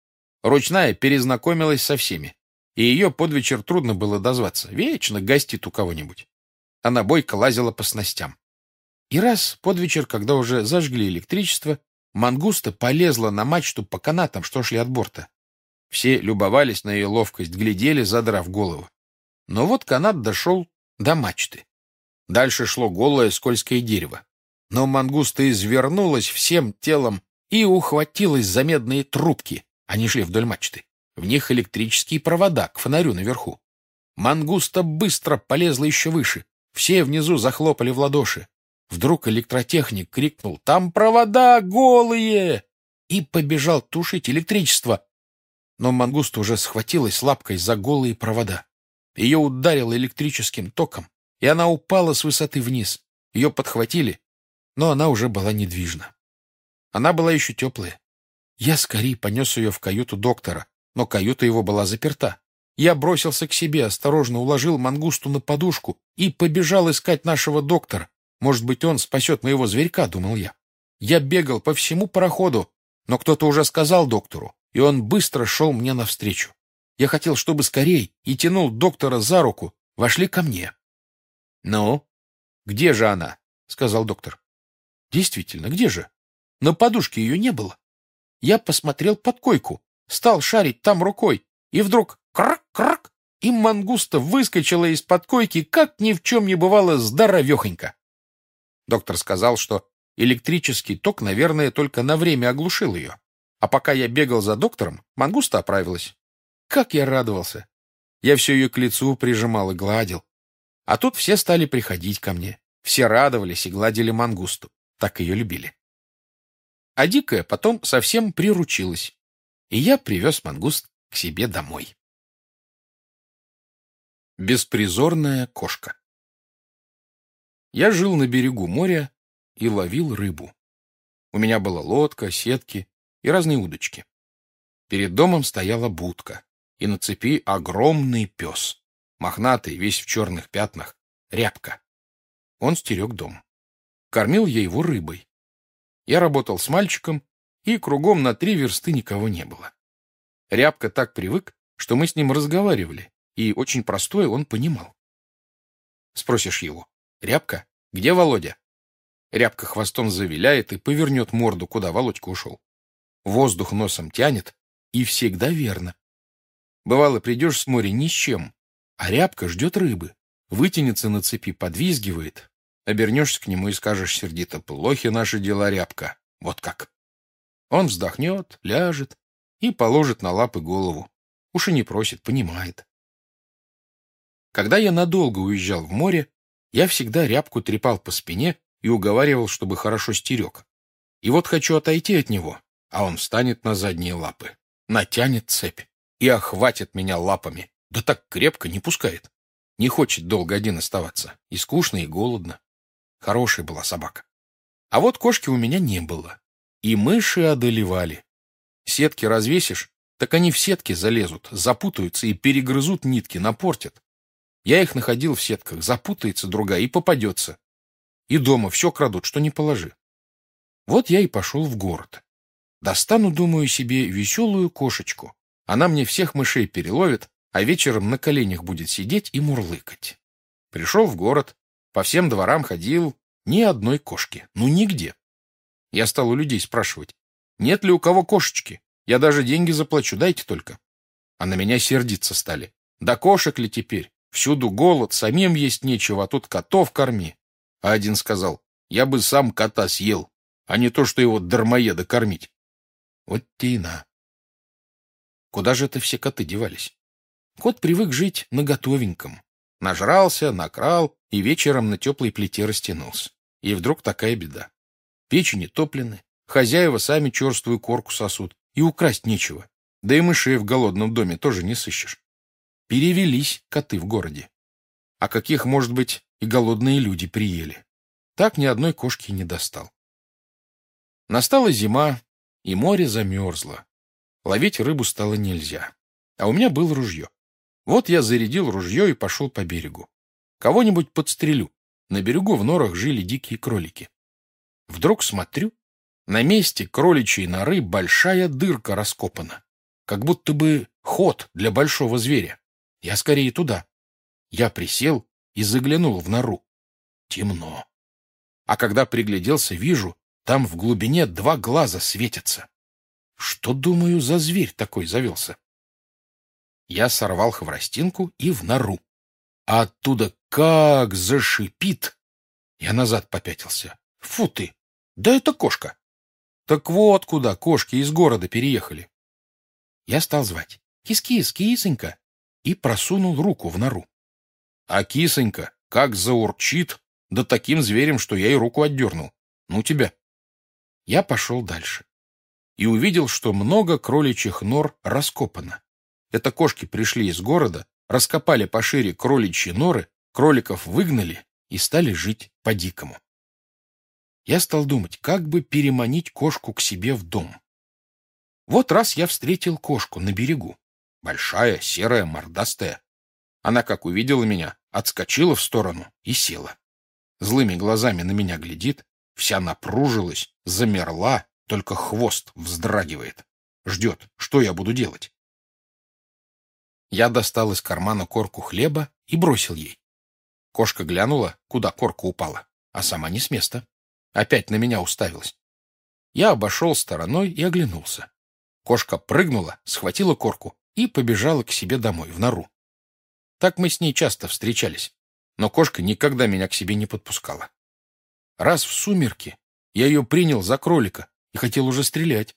Ручная перезнакомилась со всеми, и ее под вечер трудно было дозваться. Вечно гостит у кого-нибудь. Она бойко лазила по снастям. И раз под вечер, когда уже зажгли электричество, мангуста полезла на мачту по канатам, что шли от борта. Все любовались на ее ловкость, глядели, задрав голову. Но вот канат дошел до мачты. Дальше шло голое скользкое дерево. Но мангуста извернулась всем телом и ухватилась за медные трубки. Они шли вдоль мачты. В них электрические провода к фонарю наверху. Мангуста быстро полезла еще выше. Все внизу захлопали в ладоши. Вдруг электротехник крикнул: «Там провода голые!» и побежал тушить электричество. Но мангуста уже схватилась лапкой за голые провода. Ее ударило электрическим током, и она упала с высоты вниз. Ее подхватили, но она уже была недвижна. Она была еще теплая. Я скорее понес ее в каюту доктора, но каюта его была заперта. Я бросился к себе, осторожно уложил мангусту на подушку и побежал искать нашего доктора. Может быть, он спасет моего зверька, думал я. Я бегал по всему пароходу, но кто-то уже сказал доктору, и он быстро шел мне навстречу. Я хотел, чтобы скорей, и тянул доктора за руку. Вошли ко мне. — Ну, где же она? — сказал доктор. — Действительно, где же? На подушке ее не было. Я посмотрел под койку, стал шарить там рукой, и вдруг крак-крак, и мангуста выскочила из-под койки, как ни в чем не бывало, здоровехонько. Доктор сказал, что электрический ток, наверное, только на время оглушил ее. А пока я бегал за доктором, мангуста оправилась. Как я радовался! Я все ее к лицу прижимал и гладил. А тут все стали приходить ко мне. Все радовались и гладили мангусту. Так ее любили. А дикая потом совсем приручилась. И я привез мангуст к себе домой. Беспризорная кошка. Я жил на берегу моря и ловил рыбу. У меня была лодка, сетки и разные удочки. Перед домом стояла будка, и на цепи огромный пес, мохнатый, весь в черных пятнах, Рябка. Он стерег дом. Кормил я его рыбой. Я работал с мальчиком, и кругом на 3 версты никого не было. Рябка так привык, что мы с ним разговаривали, и очень простое он понимал. Спросишь его: «Рябка, где Володя?» Рябка хвостом завиляет и повернет морду, куда Володька ушел. Воздух носом тянет, и всегда верно. Бывало, придешь с моря ни с чем, а Рябка ждет рыбы, вытянется на цепи, подвизгивает. Обернешься к нему и скажешь сердито: «Плохи наши дела, Рябка». Вот как. Он вздохнет, ляжет и положит на лапы голову. Уж и не просит, понимает. Когда я надолго уезжал в море, я всегда Рябку трепал по спине и уговаривал, чтобы хорошо стерег. И вот хочу отойти от него, а он встанет на задние лапы, натянет цепь и охватит меня лапами. Да так крепко не пускает. Не хочет долго один оставаться. И скучно, и голодно. Хорошая была собака. А вот кошки у меня не было. И мыши одолевали. Сетки развесишь, так они в сетки залезут, запутаются и перегрызут нитки, напортят. Я их находил в сетках, запутается другая и попадется. И дома все крадут, что не положи. Вот я и пошел в город. Достану, думаю, себе веселую кошечку. Она мне всех мышей переловит, а вечером на коленях будет сидеть и мурлыкать. Пришел в город, по всем дворам ходил, ни одной кошки, ну нигде. Я стал у людей спрашивать: нет ли у кого кошечки? Я даже деньги заплачу, дайте только. А на меня сердиться стали. Да кошек ли теперь? Всюду голод, самим есть нечего, а тут котов корми. А один сказал: я бы сам кота съел, а не то, что его дармоеда кормить. Вот те и на. Куда же это все коты девались? Кот привык жить на готовеньком. Нажрался, накрал и вечером на теплой плите растянулся. И вдруг такая беда. Печи не топлены, хозяева сами черствую корку сосут, и украсть нечего. Да и мышей в голодном доме тоже не сыщешь. Перевелись коты в городе. А каких, может быть, и голодные люди приели. Так ни одной кошки не достал. Настала зима, и море замерзло. Ловить рыбу стало нельзя. А у меня было ружье. Вот я зарядил ружье и пошел по берегу. Кого-нибудь подстрелю. На берегу в норах жили дикие кролики. Вдруг смотрю, на месте кроличьей норы большая дырка раскопана. как будто бы ход для большого зверя. Я скорее туда. Я присел и заглянул в нору. Темно. А когда пригляделся, вижу, там в глубине 2 глаза светятся. Что, думаю, за зверь такой завелся? Я сорвал хворостинку и в нору. А оттуда как зашипит! Я назад попятился. Фу ты! Да это кошка! Так вот куда кошки из города переехали. Я стал звать. Кис-кис, кисонька! И просунул руку в нору. А кисонька как заурчит, да таким зверем, что я и руку отдернул. Ну тебя! Я пошел дальше. И увидел, что много кроличьих нор раскопано. Это кошки пришли из города, раскопали пошире кроличьи норы, кроликов выгнали и стали жить по-дикому. Я стал думать, как бы переманить кошку к себе в дом. Вот раз я встретил кошку на берегу. Большая, серая, мордастая. Она, как увидела меня, отскочила в сторону и села. Злыми глазами на меня глядит, вся напружилась, замерла, только хвост вздрагивает. Ждет, что я буду делать. Я достал из кармана корку хлеба и бросил ей. Кошка глянула, куда корка упала, а сама не с места. Опять на меня уставилась. Я обошел стороной и оглянулся. Кошка прыгнула, схватила корку и побежала к себе домой, в нору. Так мы с ней часто встречались, но кошка никогда меня к себе не подпускала. Раз в сумерки я ее принял за кролика и хотел уже стрелять.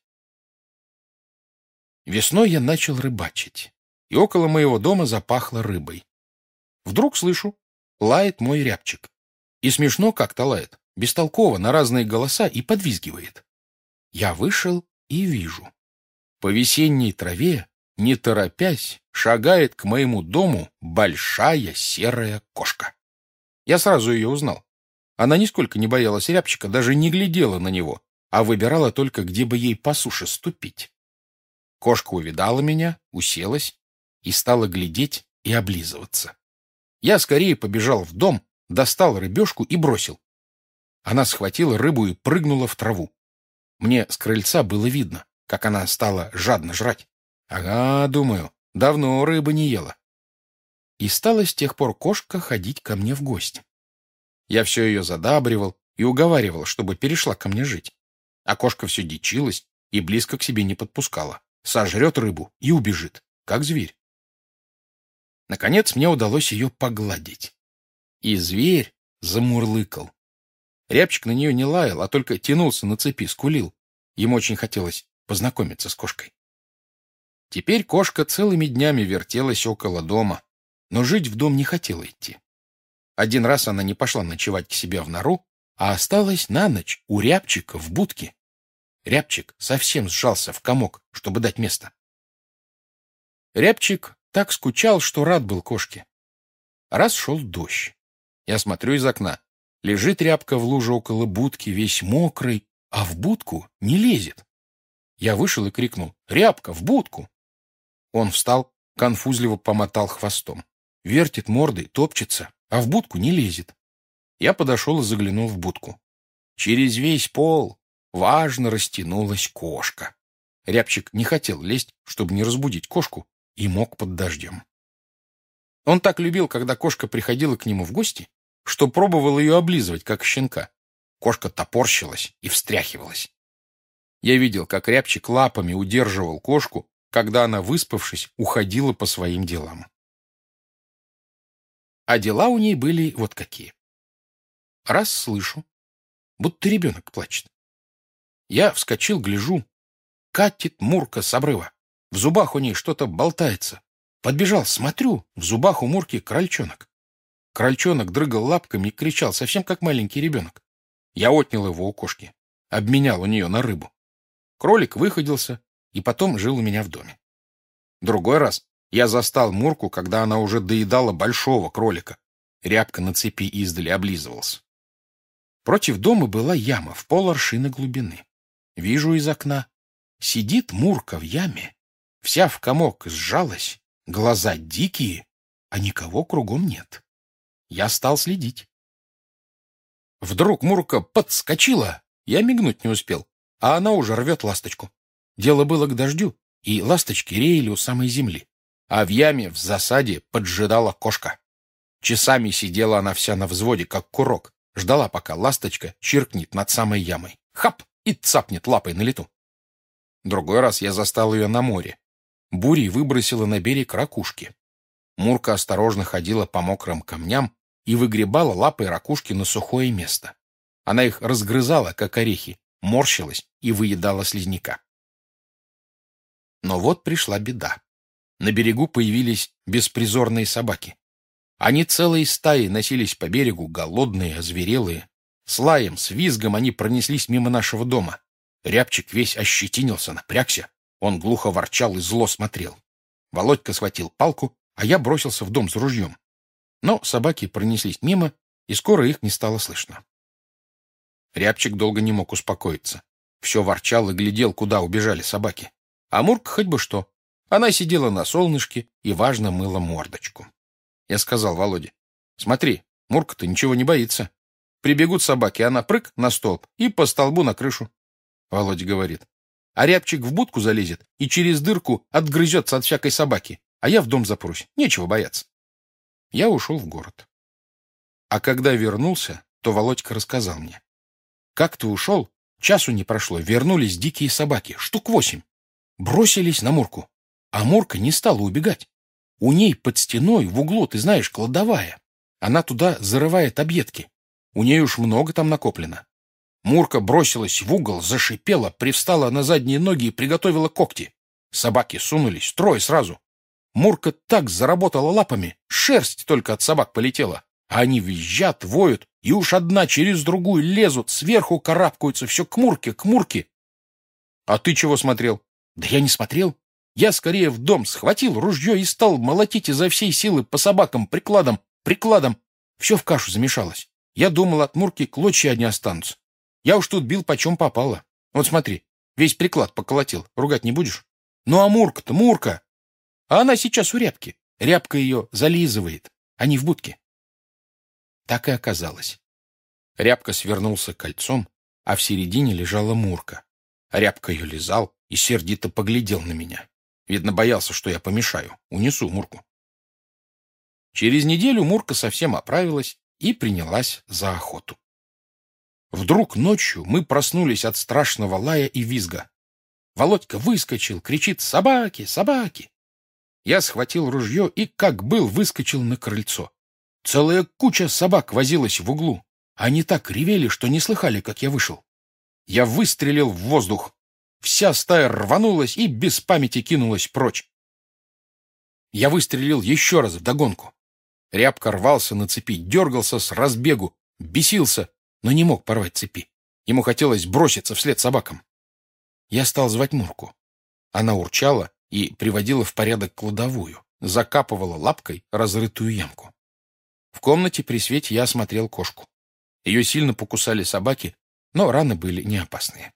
Весной я начал рыбачить, и около моего дома запахло рыбой. Вдруг слышу, лает мой рябчик. И смешно как-то лает, бестолково, на разные голоса и подвизгивает. Я вышел и вижу. По весенней траве, не торопясь, шагает к моему дому большая серая кошка. Я сразу ее узнал. Она нисколько не боялась рябчика, даже не глядела на него, а выбирала только, где бы ей по суше ступить. Кошка увидала меня, уселась и стала глядеть и облизываться. Я скорее побежал в дом, достал рыбешку и бросил. Она схватила рыбу и прыгнула в траву. Мне с крыльца было видно, как она стала жадно жрать. Ага, думаю, давно рыбы не ела. И стала с тех пор кошка ходить ко мне в гости. Я все ее задабривал и уговаривал, чтобы перешла ко мне жить. А кошка все дичилась и близко к себе не подпускала. Сожрет рыбу и убежит, как зверь. Наконец мне удалось ее погладить. И зверь замурлыкал. Рябчик на нее не лаял, а только тянулся на цепи, скулил. Ему очень хотелось познакомиться с кошкой. Теперь кошка целыми днями вертелась около дома, но жить в дом не хотела идти. Один раз она не пошла ночевать к себе в нору, а осталась на ночь у рябчика в будке. Рябчик совсем сжался в комок, чтобы дать место. Рябчик так скучал, что рад был кошке. Раз шел дождь. Я смотрю из окна. Лежит рябка в луже около будки, весь мокрый, а в будку не лезет. Я вышел и крикнул: «Рябка, в будку!» Он встал, конфузливо помотал хвостом. Вертит мордой, топчется, а в будку не лезет. Я подошел и заглянул в будку. Через весь пол важно растянулась кошка. Рябчик не хотел лезть, чтобы не разбудить кошку, и мок под дождем. Он так любил, когда кошка приходила к нему в гости, что пробовал ее облизывать, как щенка. Кошка топорщилась и встряхивалась. Я видел, как рябчик лапами удерживал кошку, когда она, выспавшись, уходила по своим делам. А дела у ней были вот какие. Раз слышу, будто ребенок плачет. Я вскочил, гляжу. Катит Мурка с обрыва. В зубах у ней что-то болтается. Подбежал, смотрю, в зубах у Мурки крольчонок. Крольчонок дрыгал лапками и кричал, совсем как маленький ребенок. Я отнял его у кошки, обменял у нее на рыбу. Кролик выходился и потом жил у меня в доме. Другой раз я застал Мурку, когда она уже доедала большого кролика. Рябка на цепи издали облизывался. Против дома была яма в пол-аршина глубины. Вижу из окна. Сидит Мурка в яме, вся в комок сжалась, глаза дикие, а никого кругом нет. Я стал следить. Вдруг Мурка подскочила, я мигнуть не успел, а она уже рвет ласточку. Дело было к дождю, и ласточки реяли у самой земли, а в яме в засаде поджидала кошка. Часами сидела она вся на взводе, как курок, ждала, пока ласточка чиркнет над самой ямой. Хап! И цапнет лапой на лету. Другой раз я застал ее на море. Бурей выбросила на берег ракушки. Мурка осторожно ходила по мокрым камням и выгребала лапой ракушки на сухое место. Она их разгрызала, как орехи, морщилась и выедала слизняка. Но вот пришла беда. На берегу появились беспризорные собаки. Они целой стаей носились по берегу, голодные, озверелые. С лаем, с визгом они пронеслись мимо нашего дома. Рябчик весь ощетинился, напрягся. Он глухо ворчал и зло смотрел. Володька схватил палку, а я бросился в дом с ружьем. Но собаки пронеслись мимо, и скоро их не стало слышно. Рябчик долго не мог успокоиться. Все ворчал и глядел, куда убежали собаки. А Мурка хоть бы что. Она сидела на солнышке и важно мыла мордочку. Я сказал Володе: смотри, Мурка-то ничего не боится. Прибегут собаки, она прыг на столб и по столбу на крышу. Володя говорит: а Рябчик в будку залезет и через дырку отгрызется от всякой собаки, а я в дом запрусь, нечего бояться. Я ушел в город. А когда вернулся, то Володька рассказал мне: как ты ушел, часу не прошло, вернулись дикие собаки, штук 8. Бросились на Мурку, а Мурка не стала убегать. У ней под стеной в углу, ты знаешь, кладовая. Она туда зарывает объедки. У ней уж много там накоплено. Мурка бросилась в угол, зашипела, привстала на задние ноги и приготовила когти. Собаки сунулись, 3 сразу. Мурка так заработала лапами, шерсть только от собак полетела. А они визжат, воют, и уж одна через другую лезут, сверху карабкаются, все к Мурке, к Мурке. А ты чего смотрел? Да я не смотрел. Я скорее в дом схватил ружье и стал молотить изо всей силы по собакам прикладом. Все в кашу замешалось. Я думал, от Мурки клочья не останутся. Я уж тут бил почем попало. Вот смотри, весь приклад поколотил. Ругать не будешь? Ну а Мурка-то, Мурка! А она сейчас у Рябки. Рябка ее зализывает. Они в будке. Так и оказалось. Рябка свернулся кольцом, а в середине лежала Мурка. Рябка ее лизал и сердито поглядел на меня. Видно, боялся, что я помешаю. Унесу Мурку. Через неделю Мурка совсем оправилась и принялась за охоту. Вдруг ночью мы проснулись от страшного лая и визга. Володька выскочил, кричит: «Собаки! Собаки!» Я схватил ружье и, как был, выскочил на крыльцо. Целая куча собак возилась в углу. Они так ревели, что не слыхали, как я вышел. Я выстрелил в воздух. Вся стая рванулась и без памяти кинулась прочь. Я выстрелил еще раз вдогонку. Рябка рвался на цепи, дергался с разбегу, бесился, но не мог порвать цепи. Ему хотелось броситься вслед собакам. Я стал звать Мурку. Она урчала и приводила в порядок кладовую, закапывала лапкой разрытую ямку. В комнате при свете я осмотрел кошку. Ее сильно покусали собаки, но раны были не опасные.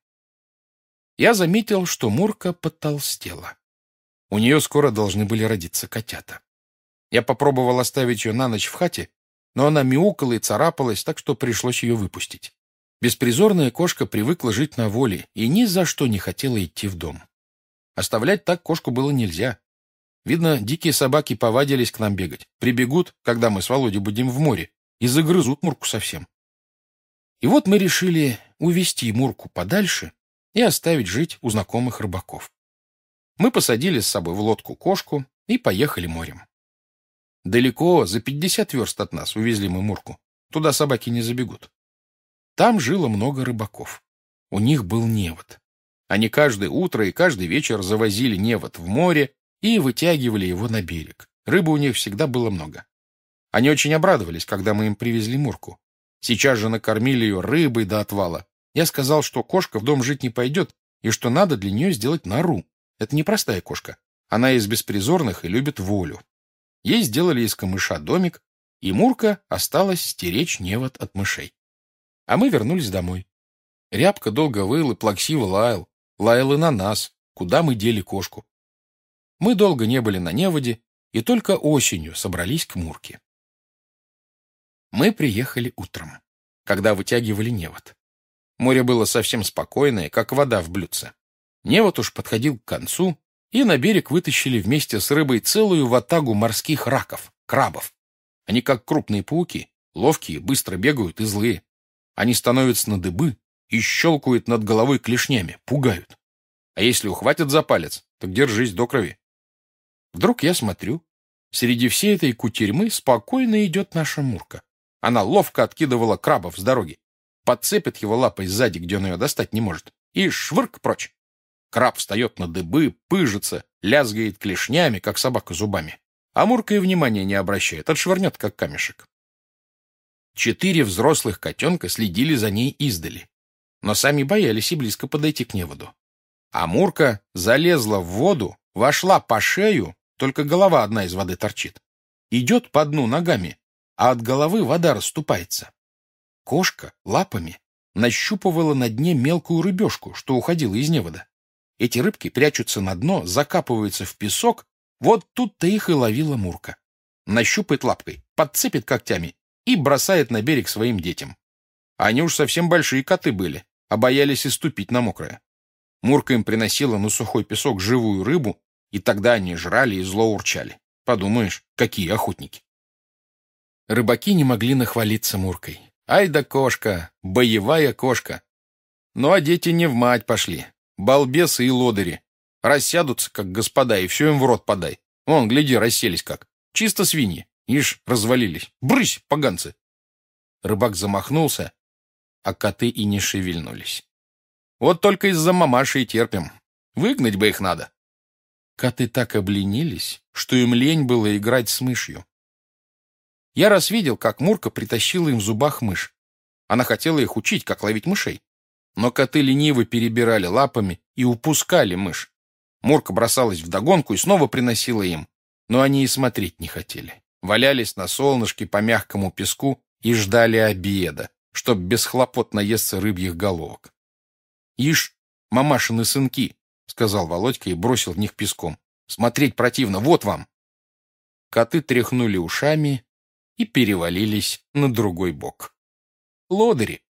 Я заметил, что Мурка потолстела. У нее скоро должны были родиться котята. Я попробовал оставить ее на ночь в хате, но она мяукала и царапалась, так что пришлось ее выпустить. Беспризорная кошка привыкла жить на воле и ни за что не хотела идти в дом. Оставлять так кошку было нельзя. Видно, дикие собаки повадились к нам бегать, прибегут, когда мы с Володей будем в море, и загрызут Мурку совсем. И вот мы решили увести Мурку подальше и оставить жить у знакомых рыбаков. Мы посадили с собой в лодку кошку и поехали морем. Далеко, за 50 верст от нас, увезли мы Мурку. Туда собаки не забегут. Там жило много рыбаков. У них был невод. Они каждое утро и каждый вечер завозили невод в море и вытягивали его на берег. Рыбы у них всегда было много. Они очень обрадовались, когда мы им привезли Мурку. Сейчас же накормили ее рыбой до отвала. Я сказал, что кошка в дом жить не пойдет, и что надо для нее сделать нору. Это непростая кошка. Она из беспризорных и любит волю. Ей сделали из камыша домик, и Мурка осталась стеречь невод от мышей. А мы вернулись домой. Рябка долго выл и плаксиво лаял. Лаял и на нас, куда мы дели кошку. Мы долго не были на неводе, и только осенью собрались к Мурке. Мы приехали утром, когда вытягивали невод. Море было совсем спокойное, как вода в блюдце. Невод уж подходил к концу, И на берег вытащили вместе с рыбой целую ватагу морских раков, крабов. Они как крупные пауки, ловкие, быстро бегают и злые. Они становятся на дыбы и щелкают над головой клешнями, пугают. А если ухватят за палец, так держись до крови. Вдруг я смотрю, среди всей этой кутерьмы спокойно идет наша Мурка. Она ловко откидывала крабов с дороги, подцепит его лапой сзади, где он ее достать не может, и швырк прочь. Краб встает на дыбы, пыжится, лязгает клешнями, как собака зубами. А Мурка и внимания не обращает, отшвырнет, как камешек. 4 взрослых котенка следили за ней издали, но сами боялись и близко подойти к неводу. А Мурка залезла в воду, вошла по шею, только голова одна из воды торчит. Идет по дну ногами, а от головы вода расступается. Кошка лапами нащупывала на дне мелкую рыбешку, что уходила из невода. Эти рыбки прячутся на дно, закапываются в песок, вот тут-то их и ловила Мурка. Нащупает лапкой, подцепит когтями и бросает на берег своим детям. Они уж совсем большие коты были, а боялись и ступить на мокрое. Мурка им приносила на сухой песок живую рыбу, и тогда они жрали и зло урчали. Подумаешь, какие охотники. Рыбаки не могли нахвалиться Муркой. Ай да кошка, боевая кошка. Ну а дети не в мать пошли. Балбесы и лодыри. Рассядутся, как господа, и все им в рот подай. Вон, гляди, расселись как. Чисто свиньи. Ишь, развалились. Брысь, поганцы. Рыбак замахнулся, а коты и не шевельнулись. Вот только из-за мамаши и терпим. Выгнать бы их надо. Коты так обленились, что им лень было играть с мышью. Я раз видел, как Мурка притащила им в зубах мышь. Она хотела их учить, как ловить мышей. Но коты лениво перебирали лапами и упускали мышь. Мурка бросалась вдогонку и снова приносила им. Но они и смотреть не хотели. Валялись на солнышке по мягкому песку и ждали обеда, чтоб без хлопот наесться рыбьих головок. «Ишь, мамашины сынки», — сказал Володька и бросил в них песком. «Смотреть противно, вот вам». Коты тряхнули ушами и перевалились на другой бок. Лодыри.